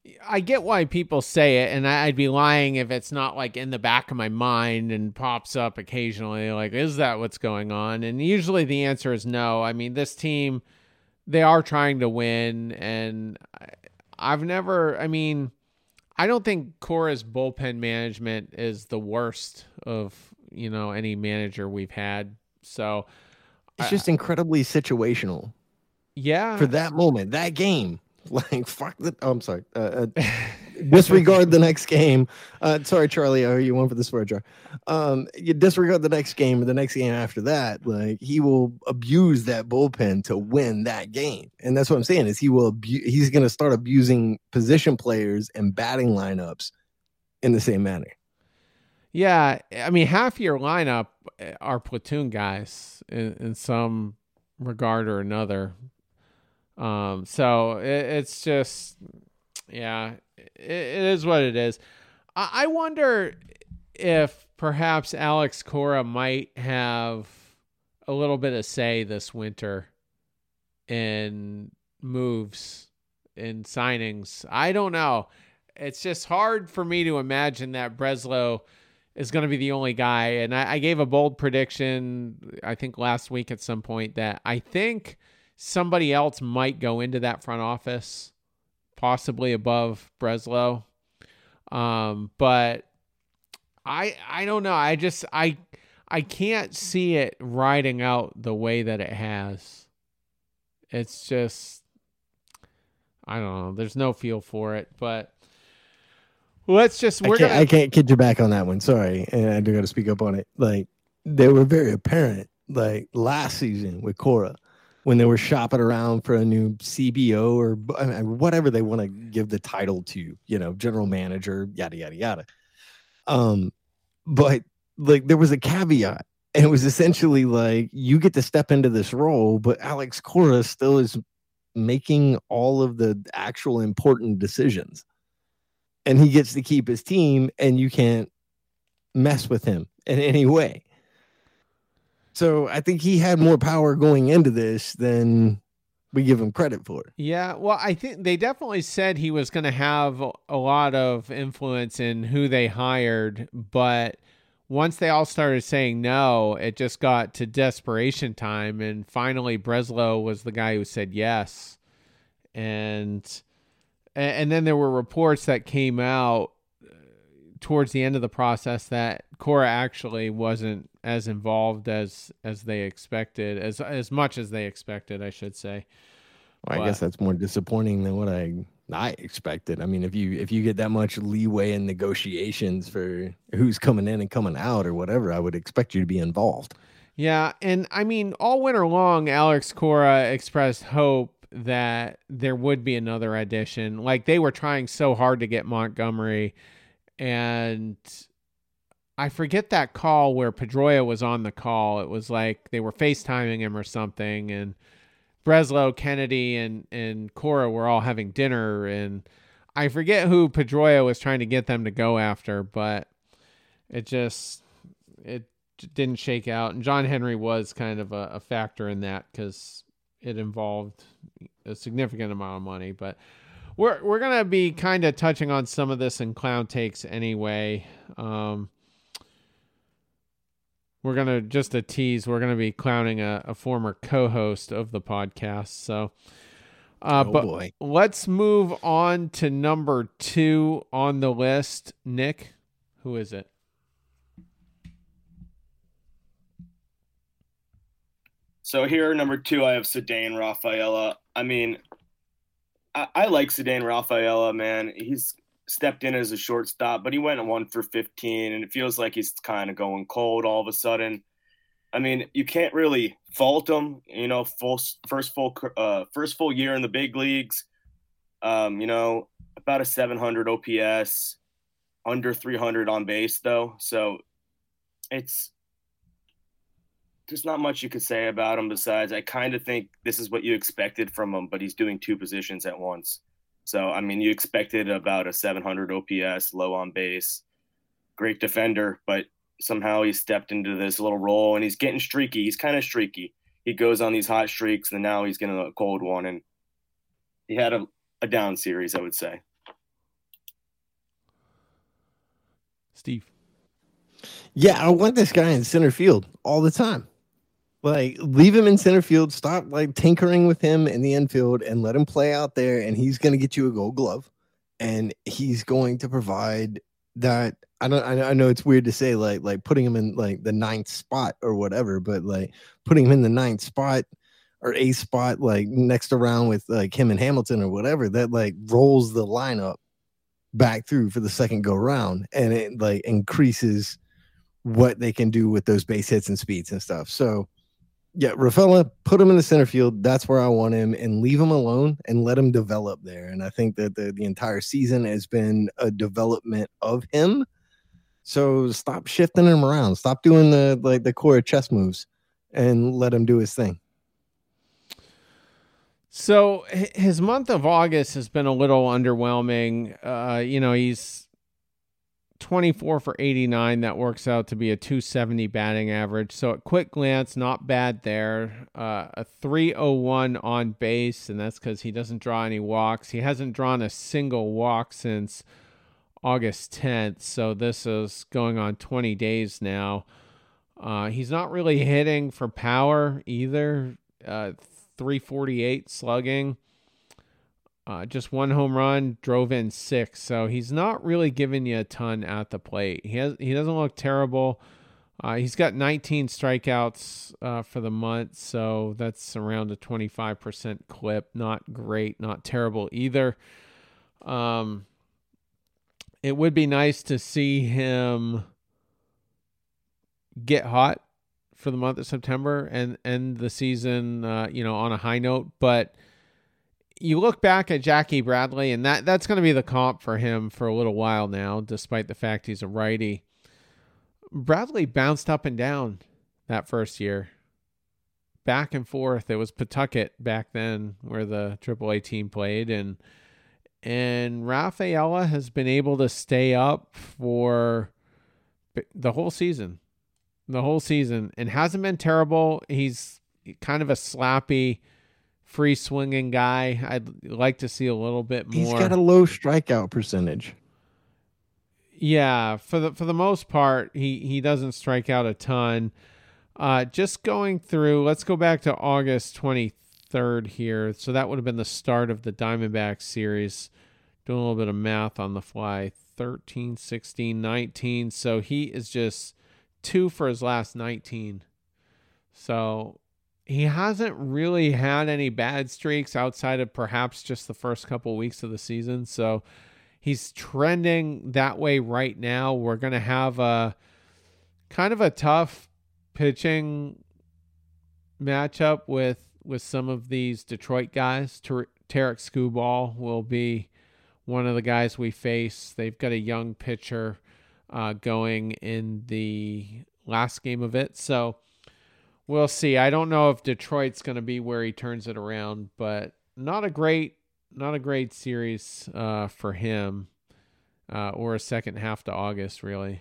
I get why people say it, and I'd be lying if it's not like in the back of my mind and pops up occasionally. Like, is that what's going on? And usually the answer is no. I mean, this team, they are trying to win, and I don't think Cora's bullpen management is the worst of, any manager we've had. So it's just incredibly situational. Yeah. For that moment, that game. Like, fuck the. Oh, I'm sorry. Disregard the next game. Sorry, Charlie. I owe you one for the swear jar. You disregard the next game, or the next game after that. Like, he will abuse that bullpen to win that game, and that's what I'm saying. Is he will he's going to start abusing position players and batting lineups in the same manner. Yeah, I mean, half your lineup are platoon guys in some regard or another. So it's just, yeah, it is what it is. I wonder if perhaps Alex Cora might have a little bit of say this winter in moves, in signings. I don't know. It's just hard for me to imagine that Breslow is going to be the only guy. And I gave a bold prediction, I think last week at some point, that I think somebody else might go into that front office, possibly above Breslow. But I don't know. I can't see it riding out the way that it has. It's just, I don't know. There's no feel for it, but I can't kid you back on that one. Sorry. And I do got to speak up on it. Like, they were very apparent, like last season with Cora, when they were shopping around for a new CBO or whatever they want to give the title to, general manager, yada, yada, yada. But like, there was a caveat, and it was essentially like, you get to step into this role, but Alex Cora still is making all of the actual important decisions, and he gets to keep his team, and you can't mess with him in any way. So I think he had more power going into this than we give him credit for. Yeah, well, I think they definitely said he was going to have a lot of influence in who they hired, but once they all started saying no, it just got to desperation time, and finally Breslow was the guy who said yes. And then there were reports that came out towards the end of the process that Cora actually wasn't as involved as they expected, as much as they expected, I should say. Well, I guess that's more disappointing than what I expected. I mean, if you get that much leeway in negotiations for who's coming in and coming out or whatever, I would expect you to be involved. Yeah, and I mean, all winter long, Alex Cora expressed hope that there would be another addition. Like, they were trying so hard to get Montgomery, and I forget that call where Pedroia was on the call. It was like they were FaceTiming him or something, and Breslow, Kennedy, and Cora were all having dinner, and I forget who Pedroia was trying to get them to go after, but it didn't shake out. And John Henry was kind of a factor in that because it involved a significant amount of money. But we're going to be kind of touching on some of this in Clown Takes anyway. We're going to, just a tease, we're going to be clowning a former co-host of the podcast. So, boy. Let's move on to number 2 on the list. Nick, who is it? So here, number 2, I have Ceddanne Rafaela. I mean, I like Ceddanne Rafaela, man. He's stepped in as a shortstop, but he went 1 for 15, and it feels like he's kind of going cold all of a sudden. I mean, you can't really fault him, first full year in the big leagues, about a 700 OPS, under 300 on base though. So there's not much you could say about him besides I kind of think this is what you expected from him, but he's doing 2 positions at once. So, I mean, you expected about a 700 OPS, low on base, great defender, but somehow he stepped into this little role, and he's getting streaky. He's kind of streaky. He goes on these hot streaks, and now he's getting a cold one, and he had a down series, I would say. Steve. Yeah, I want this guy in center field all the time. Like, leave him in center field. Stop like tinkering with him in the infield and let him play out there. And he's going to get you a Gold Glove, and he's going to provide that. I know it's weird to say like putting him in like the ninth spot or whatever, but like putting him in the ninth spot or eighth spot, like next around with like him and Hamilton or whatever, that like rolls the lineup back through for the second go round, and it like increases what they can do with those base hits and speeds and stuff. So yeah, Rafaela, put him in the center field. That's where I want him, and leave him alone and let him develop there. And I think that the entire season has been a development of him. So stop shifting him around. Stop doing the core chess moves and let him do his thing. So his month of August has been a little underwhelming. He's 24 for 89. That works out to be a 270 batting average. So at quick glance, not bad there. A 301 on base, and that's because he doesn't draw any walks. He hasn't drawn a single walk since August 10th. So this is going on 20 days now. He's not really hitting for power either. 348 slugging. Just one home run, drove in 6. So he's not really giving you a ton at the plate. He doesn't look terrible. He's got 19 strikeouts for the month, so that's around a 25% clip. Not great, not terrible either. It would be nice to see him get hot for the month of September and end the season, on a high note. But you look back at Jackie Bradley, and that's going to be the comp for him for a little while now, despite the fact he's a righty. Bradley bounced up and down that first year, back and forth. It was Pawtucket back then where the AAA team played, and Rafaela has been able to stay up for the whole season. And hasn't been terrible. He's kind of a slappy, free swinging guy. I'd like to see a little bit more. He's got a low strikeout percentage. Yeah, for the most part, he doesn't strike out a ton. Just going through, let's go back to August 23rd here. So that would have been the start of the Diamondbacks series. Doing a little bit of math on the fly. 13, 16, 19. So he is just 2 for his last 19. So he hasn't really had any bad streaks outside of perhaps just the first couple weeks of the season. So he's trending that way right now. We're going to have a kind of a tough pitching matchup with some of these Detroit guys. Tarek Skubal will be one of the guys we face. They've got a young pitcher going in the last game of it. So we'll see. I don't know if Detroit's going to be where he turns it around, but not a great series for him or a second half to August, really.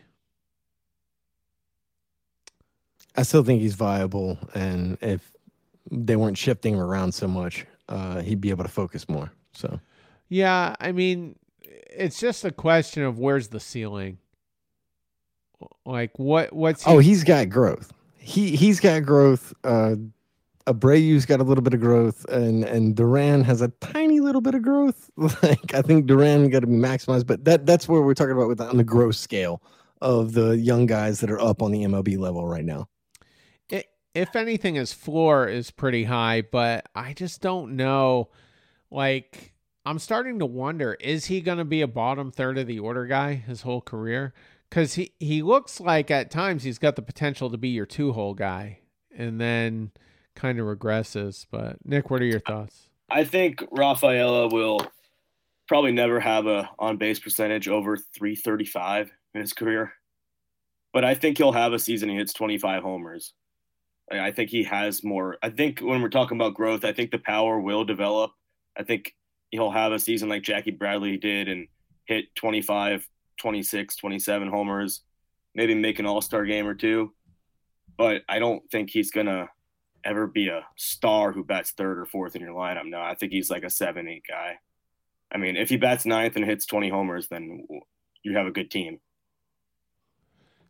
I still think he's viable, and if they weren't shifting him around so much, he'd be able to focus more. So, yeah, I mean, it's just a question of where's the ceiling. Like what's he's got growth. He's got growth. Abreu's got a little bit of growth, and Duran has a tiny little bit of growth. Like, I think Duran got to be maximized, but that's where we're talking about on the growth scale of the young guys that are up on the MLB level right now. If anything, his floor is pretty high, but I just don't know. Like, I'm starting to wonder, is he going to be a bottom third of the order guy his whole career? Because he looks like at times he's got the potential to be your 2-hole guy, and then kind of regresses. But Nick, what are your thoughts? I think Rafaela will probably never have a on-base percentage over 335 in his career. But I think he'll have a season he hits 25 homers. I think he has more. I think when we're talking about growth, I think the power will develop. I think he'll have a season like Jackie Bradley did and hit 25, 26, 27 homers, maybe make an all-star game or two. But I don't think he's going to ever be a star who bats third or fourth in your lineup. No, I think he's like a 7-8 guy. I mean, if he bats ninth and hits 20 homers, then you have a good team.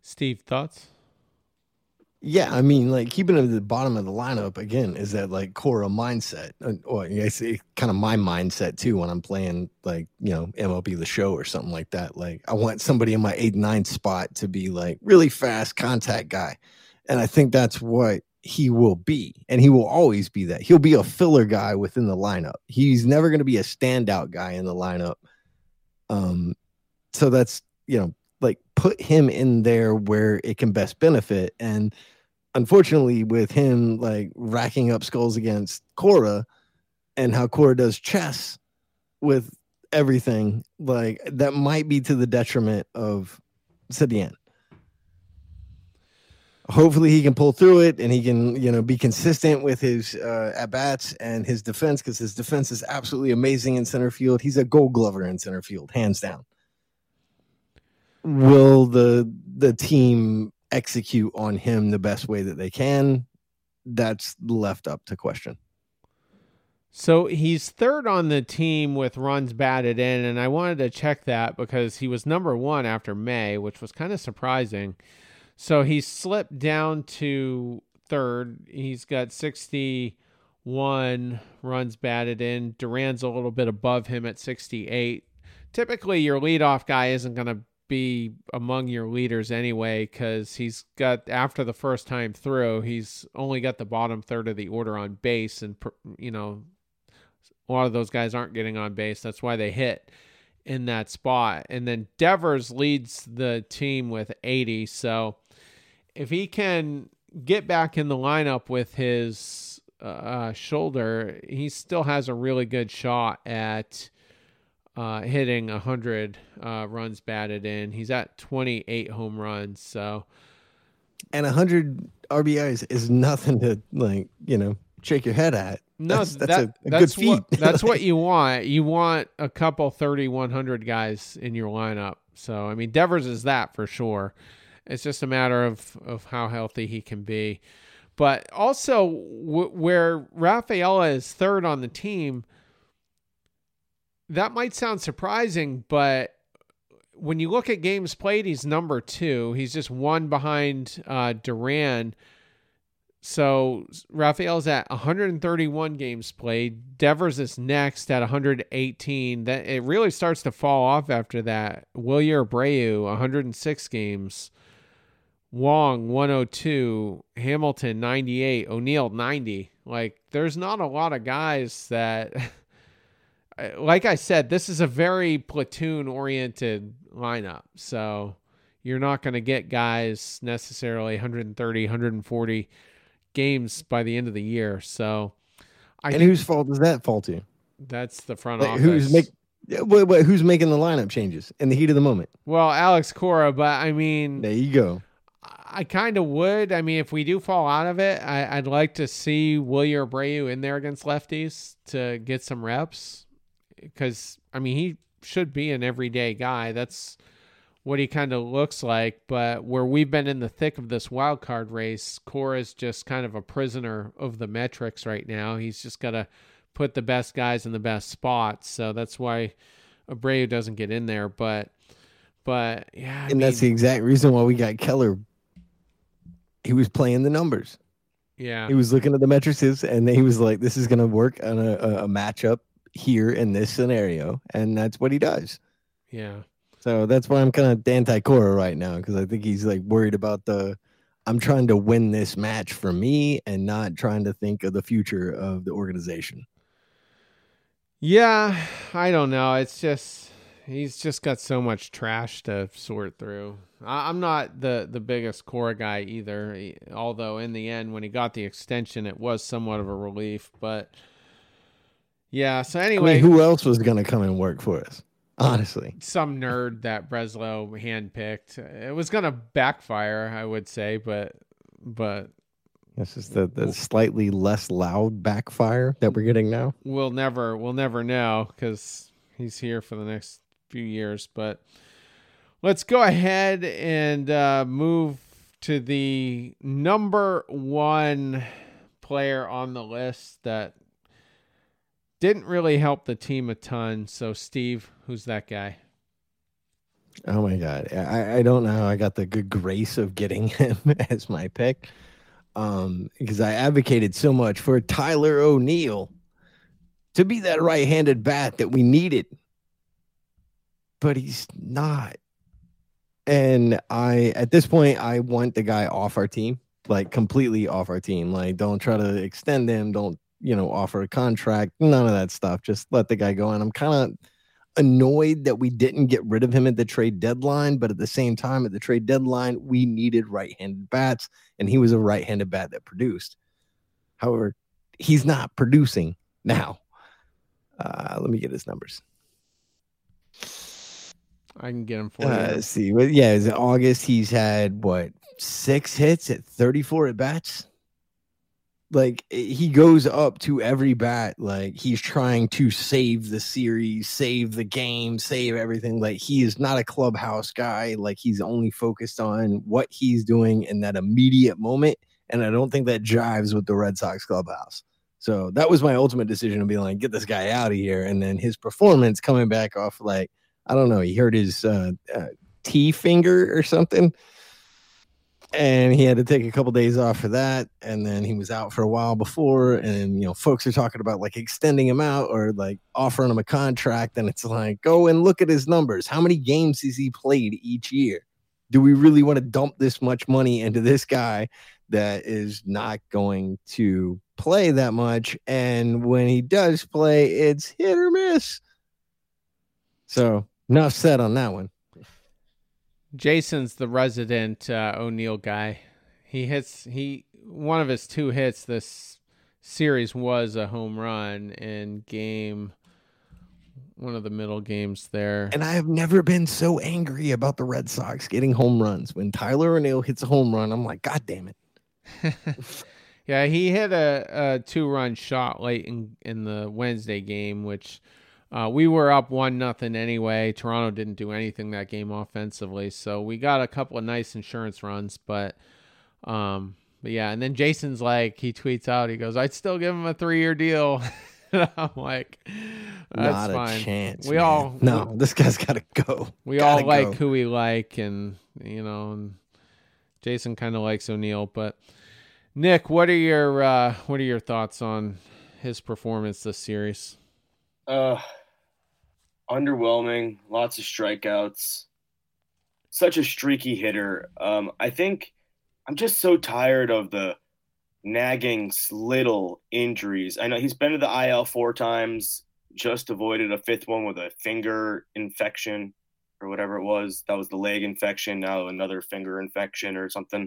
Steve, thoughts? Yeah, I mean, like keeping it at the bottom of the lineup again is that like Cora mindset, or I say kind of my mindset too when I'm playing like MLB The Show or something like that. Like I want somebody in my 8-9 spot to be like really fast contact guy, and I think that's what he will be, and he will always be that. He'll be a filler guy within the lineup. He's never going to be a standout guy in the lineup. So that's like put him in there where it can best benefit. And unfortunately, with him like racking up skulls against Cora and how Cora does chess with everything, like that might be to the detriment of Cedienne. Hopefully he can pull through it and he can, be consistent with his at-bats and his defense, because his defense is absolutely amazing in center field. He's a Gold Glover in center field, hands down. Will the team execute on him the best way that they can? That's left up to question. So he's third on the team with runs batted in, and I wanted to check that because he was number 1 after May, which was kind of surprising. So he slipped down to third. He's got 61 runs batted in. Duran's a little bit above him at 68. Typically, your leadoff guy isn't going to be among your leaders anyway, because he's got, after the first time through, he's only got the bottom third of the order on base, and a lot of those guys aren't getting on base. That's why they hit in that spot. And then Devers leads the team with 80. So if he can get back in the lineup with his shoulder, he still has a really good shot at hitting 100 runs batted in. He's at 28 home runs. So, and 100 RBIs is nothing to shake your head at. No, that's a good feat. That's what you want. You want a couple 3,100 guys in your lineup. So, I mean, Devers is that for sure. It's just a matter of how healthy he can be. But also, where Rafaela is third on the team, that might sound surprising, but when you look at games played, he's number 2. He's just 1 behind Duran. So Rafael's at 131 games played. Devers is next at 118. That it really starts to fall off after that. Wilyer Abreu, 106 games. Wong, 102. Hamilton, 98. O'Neill, 90. Like, there's not a lot of guys that, like I said, this is a very platoon-oriented lineup. So you're not going to get guys necessarily 130, 140 games by the end of the year. So, whose fault does that fall to? That's the front office. Who's making the lineup changes in the heat of the moment? Well, Alex Cora, but I mean, there you go. I kind of would. I mean, if we do fall out of it, I'd like to see Wilyer Abreu in there against lefties to get some reps, because I mean, he should be an everyday guy. That's what he kind of looks like. But where we've been in the thick of this wild card race, Cora's just kind of a prisoner of the metrics right now. He's just got to put the best guys in the best spots. So that's why Abreu doesn't get in there. But yeah, that's the exact reason why we got Keller. He was playing the numbers. Yeah, he was looking at the matrices, and he was like, "This is going to work on a matchup here in this scenario," and that's what he does. Yeah. So that's why I'm kind of anti-Cora right now, because I think he's like worried about I'm trying to win this match for me and not trying to think of the future of the organization. Yeah, I don't know. It's just, he's just got so much trash to sort through. I'm not the biggest Cora guy either, although in the end, when he got the extension, it was somewhat of a relief. But yeah, so anyway. I mean, who else was going to come and work for us? Honestly, some nerd that Breslow handpicked. It was going to backfire, I would say, but this is the slightly less loud backfire that we're getting now. We'll never know, because he's here for the next few years. But let's go ahead and move to the number 1 player on the list that didn't really help the team a ton. So, Steve, who's that guy? Oh my God. I don't know how I got the good grace of getting him as my pick. Because I advocated so much for Tyler O'Neill to be that right-handed bat that we needed. But he's not. And at this point, I want the guy off our team, like completely off our team. Like, don't try to extend him. Don't, offer a contract. None of that stuff. Just let the guy go. And I'm kind of annoyed that we didn't get rid of him at the trade deadline. But at the same time, at the trade deadline, we needed right-handed bats. And he was a right-handed bat that produced. However, he's not producing now. Let me get his numbers. I can get him for you. Let's see. Yeah, in August, he's had 6 hits at 34 at bats. Like, he goes up to every bat. Like, he's trying to save the series, save the game, save everything. Like, he is not a clubhouse guy. Like, he's only focused on what he's doing in that immediate moment. And I don't think that jives with the Red Sox clubhouse. So that was my ultimate decision to be like, get this guy out of here. And then his performance coming back off, like, I don't know, he hurt his T finger or something. And he had to take a couple days off for that. And then he was out for a while before. And, folks are talking about like extending him out or like offering him a contract. And it's like, go and look at his numbers. How many games has he played each year? Do we really want to dump this much money into this guy that is not going to play that much? And when he does play, it's hit or miss. So enough said on that one. Jason's the resident O'Neill guy. One of his 2 hits this series was a home run in one of the middle games there. And I have never been so angry about the Red Sox getting home runs. When Tyler O'Neill hits a home run, I'm like, God damn it. Yeah, he hit a 2-run shot late in the Wednesday game, which we were up 1-0 anyway. Toronto didn't do anything that game offensively, so we got a couple of nice insurance runs. But yeah, and then Jason's like, he tweets out, he goes, "I'd still give him a 3-year deal." I'm like, that's not fine. A chance. This guy's got to go. We all like who we like, and and Jason kind of likes O'Neill. But Nick, what are your thoughts on his performance this series? Underwhelming, lots of strikeouts, such a streaky hitter. I think I'm just so tired of the nagging little injuries. I know he's been to the IL 4 times, just avoided a 5th one with a finger infection or whatever it was. That was the leg infection, now another finger infection or something.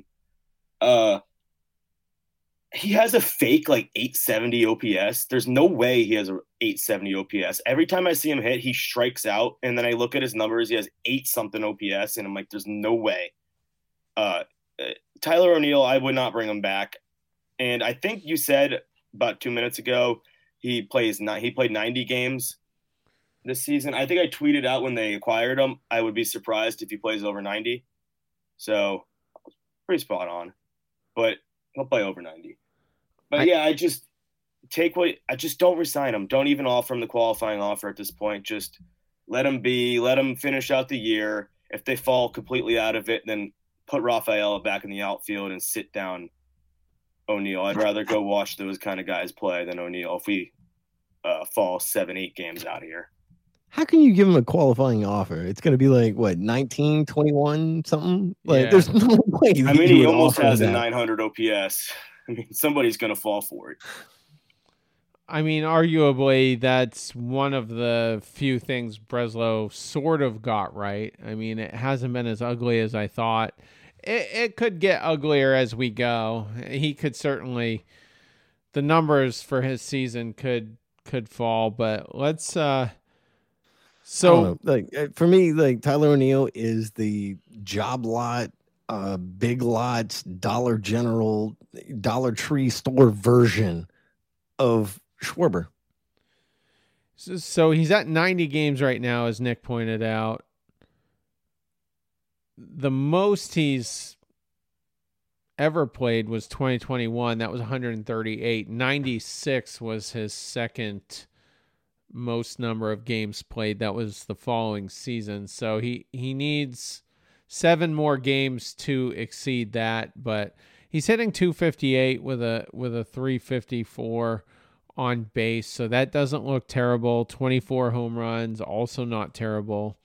He has a fake like 870 OPS. There's no way he has a 870 OPS. Every time I see him hit, he strikes out. And then I look at his numbers. He has 8-something OPS. And I'm like, there's no way. Tyler O'Neill, I would not bring him back. And I think you said about 2 minutes ago, he played 90 games this season. I think I tweeted out when they acquired him, I would be surprised if he plays over 90. So pretty spot on. But he'll play over 90. But I just don't resign him. Don't even offer him the qualifying offer at this point. Just let him be. Let him finish out the year. If they fall completely out of it, then put Rafaela back in the outfield and sit down O'Neill. I'd rather go watch those kind of guys play than O'Neill if we fall 7-8 games out of here. How can you give him a qualifying offer? It's going to be like, 19, 21, something? Like, There's no way. I mean, he almost has a 900 OPS. I mean, somebody's going to fall for it. I mean, arguably, that's one of the few things Breslow sort of got right. I mean, it hasn't been as ugly as I thought. It could get uglier as we go. He could certainly, the numbers for his season could fall, but let's, so for me, like Tyler O'Neill is the job lot, Big Lots, Dollar General, Dollar Tree store version of Schwarber. So he's at 90 games right now, as Nick pointed out. The most he's ever played was 2021. That was 138. 96 was his second most number of games played. That was the following season. So he needs 7 more games to exceed that, but he's hitting 258 with a 354 on base. So that doesn't look terrible. 24 home runs, also not terrible.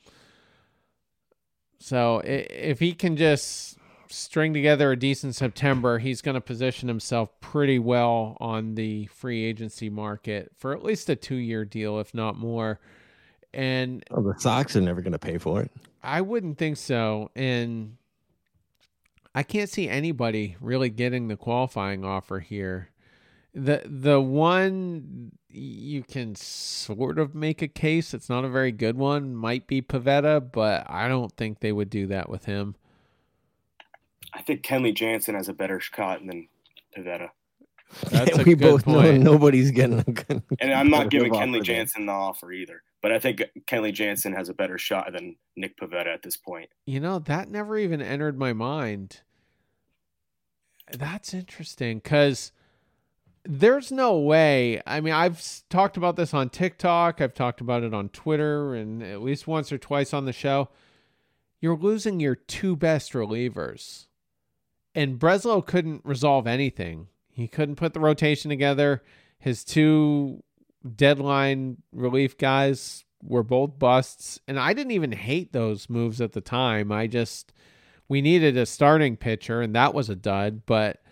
So if he can just string together a decent September, he's going to position himself pretty well on the free agency market for at least a 2-year deal, if not more. And the Sox are never going to pay for it. I wouldn't think so. And I can't see anybody really getting the qualifying offer here. The one you can sort of make a case, it's not a very good one, might be Pivetta, but I don't think they would do that with him. I think Kenley Jansen has a better shot than Pivetta. That's a we good both point. know nobody's getting a good. And I'm not giving Kenley Jansen the offer either, but I think Kenley Jansen has a better shot than Nick Pivetta at this point. You know, that never even entered my mind. That's interesting because there's no way. I mean, I've talked about this on TikTok. I've talked about it on Twitter and at least once or twice on the show. You're losing your 2 best relievers. And Breslow couldn't resolve anything. He couldn't put the rotation together. His 2 deadline relief guys were both busts. And I didn't even hate those moves at the time. We needed a starting pitcher, and that was a dud. But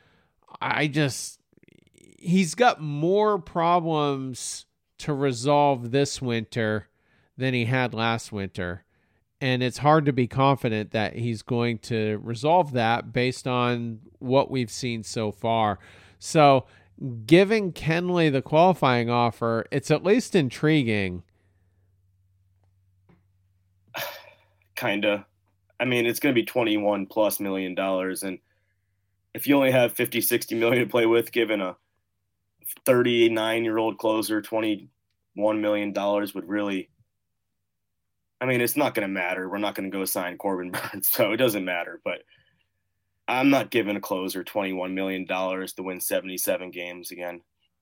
he's got more problems to resolve this winter than he had last winter. And it's hard to be confident that he's going to resolve that based on what we've seen so far. So giving Kenley the qualifying offer, it's at least intriguing. Kind of. I mean, it's going to be $21+ million. And if you only have 50, 60 million to play with, given a 39-year-old closer, $21 million would really, I mean, it's not going to matter. We're not going to go sign Corbin Burns, so it doesn't matter. But I'm not giving a closer $21 million to win 77 games again.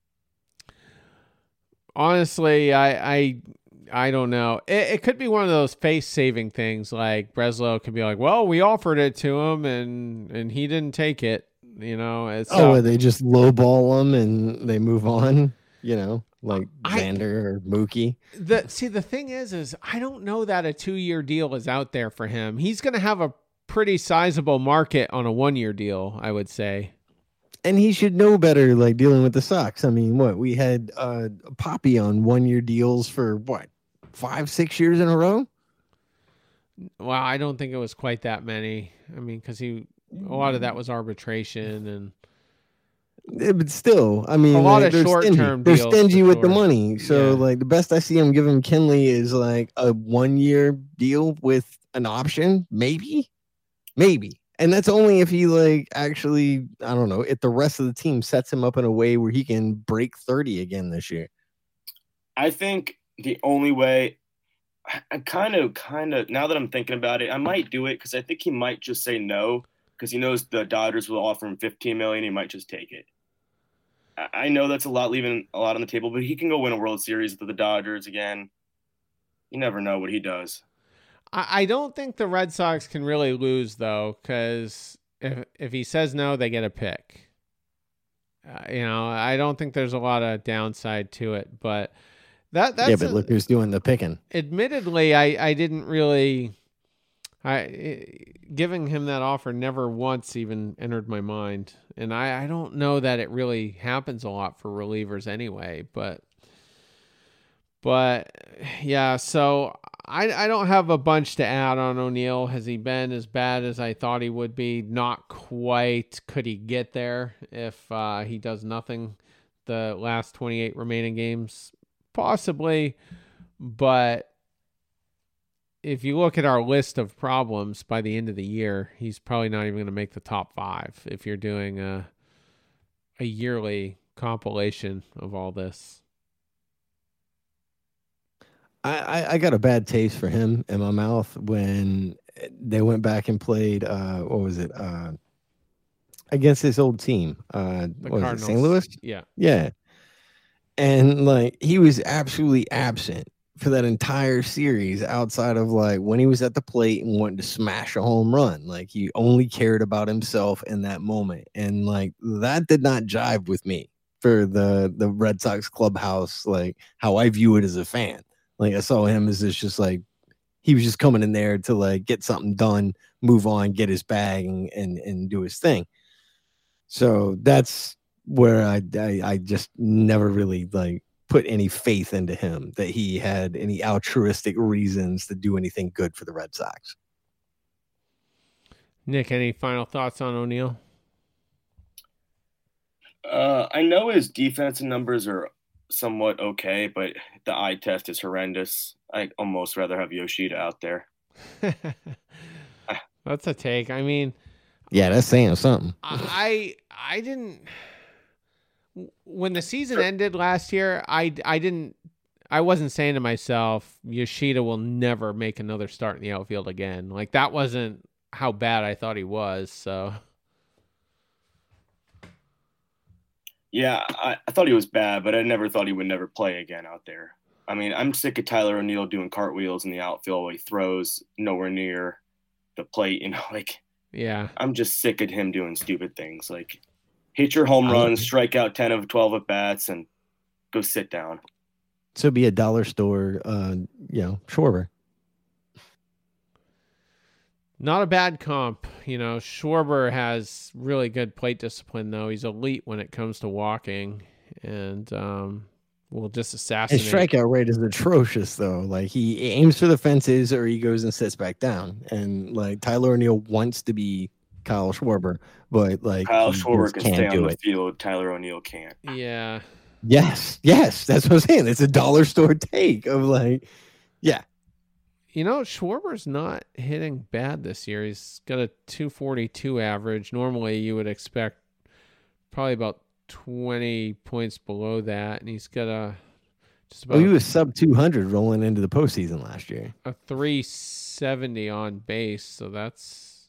Honestly, I don't know. It could be one of those face-saving things. Like Breslow could be like, "Well, we offered it to him, and he didn't take it." You know. They just lowball him and they move on. You know, like Xander or Mookie. The thing is I don't know that a 2-year deal is out there for him. He's going to have a pretty sizable market on a 1-year deal, I would say. And he should know better, like dealing with the Sox. I mean, we had Poppy on 1-year deals for 5-6 years in a row? Well, I don't think it was quite that many. I mean, because a lot of that was arbitration and. But still, I mean, a lot of short-term deals. They're stingy with the money. So, the best I see him giving Kenley is like a 1-year deal with an option, maybe. And that's only if he actually, I don't know, if the rest of the team sets him up in a way where he can break 30 again this year. I think the only way, I kind of, now that I'm thinking about it, I might do it because I think he might just say no because he knows the Dodgers will offer him $15 million. He might just take it. I know that's leaving a lot on the table, but he can go win a World Series with the Dodgers again. You never know what he does. I don't think the Red Sox can really lose, though, because if he says no, they get a pick. I don't think there's a lot of downside to it, but that's but look who's doing the picking. Admittedly, I didn't really. Giving him that offer never once even entered my mind, and I don't know that it really happens a lot for relievers anyway. But yeah, so I don't have a bunch to add on O'Neill. Has he been as bad as I thought he would be? Not quite. Could he get there if he does nothing the last 28 remaining games? Possibly, but if you look at our list of problems by the end of the year, he's probably not even going to make the top 5 if you're doing a yearly compilation of all this. I got a bad taste for him in my mouth when they went back and played, what was it? Against his old team. The Cardinals. St. Louis? Yeah. Yeah. And like he was absolutely absent for that entire series outside of like when he was at the plate and wanted to smash a home run. Like he only cared about himself in that moment. And like that did not jive with me for the Red Sox clubhouse, like how I view it as a fan. Like I saw him as just like he was just coming in there to like get something done, move on, get his bag and do his thing. So that's where I just never really like put any faith into him that he had any altruistic reasons to do anything good for the Red Sox. Nick, any final thoughts on O'Neill? I know his defensive numbers are somewhat okay, but the eye test is horrendous. I'd almost rather have Yoshida out there. That's a take. I mean, yeah, that's saying something. I didn't. When the season ended last year, I wasn't saying to myself, Yoshida will never make another start in the outfield again. Like that wasn't how bad I thought he was. So. Yeah, I thought he was bad, but I never thought he would never play again out there. I mean, I'm sick of Tyler O'Neill doing cartwheels in the outfield while he throws nowhere near the plate. You know, like, yeah, I'm just sick of him doing stupid things. Like, hit your home run, strike out 10 of 12 at bats, and go sit down. So be a dollar store, Schwarber. Not a bad comp. You know, Schwarber has really good plate discipline, though. He's elite when it comes to walking, and will just assassinate. His strikeout rate is atrocious, though. Like he aims for the fences or he goes and sits back down. And like Tyler O'Neill wants to be Kyle Schwarber, but like Kyle Schwarber can stay on the field. Tyler O'Neill can't. Yeah. Yes, that's what I'm saying. It's a dollar store take of like, yeah. You know, Schwarber's not hitting bad this year. He's got a 242 average. Normally, you would expect probably about 20 points below that, and he's got a just about. He was sub 200 rolling into the postseason last year. A 370 on base, so that's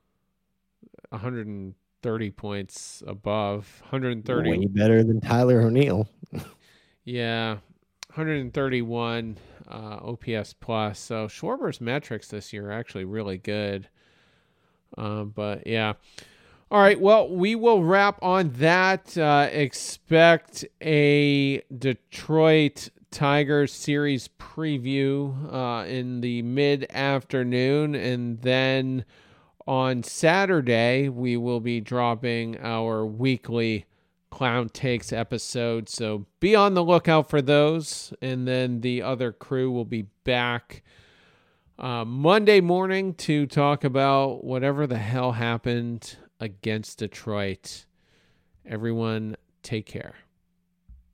130 points above. 130. Way better than Tyler O'Neill. Yeah, 131 OPS plus. So Schwarber's metrics this year are actually really good. But yeah. All right. Well, we will wrap on that. Expect a Detroit Tigers series preview in the mid-afternoon. And then on Saturday, we will be dropping our weekly Clown Takes episode, so be on the lookout for those, and then the other crew will be back Monday morning to talk about whatever the hell happened against Detroit. Everyone, take care.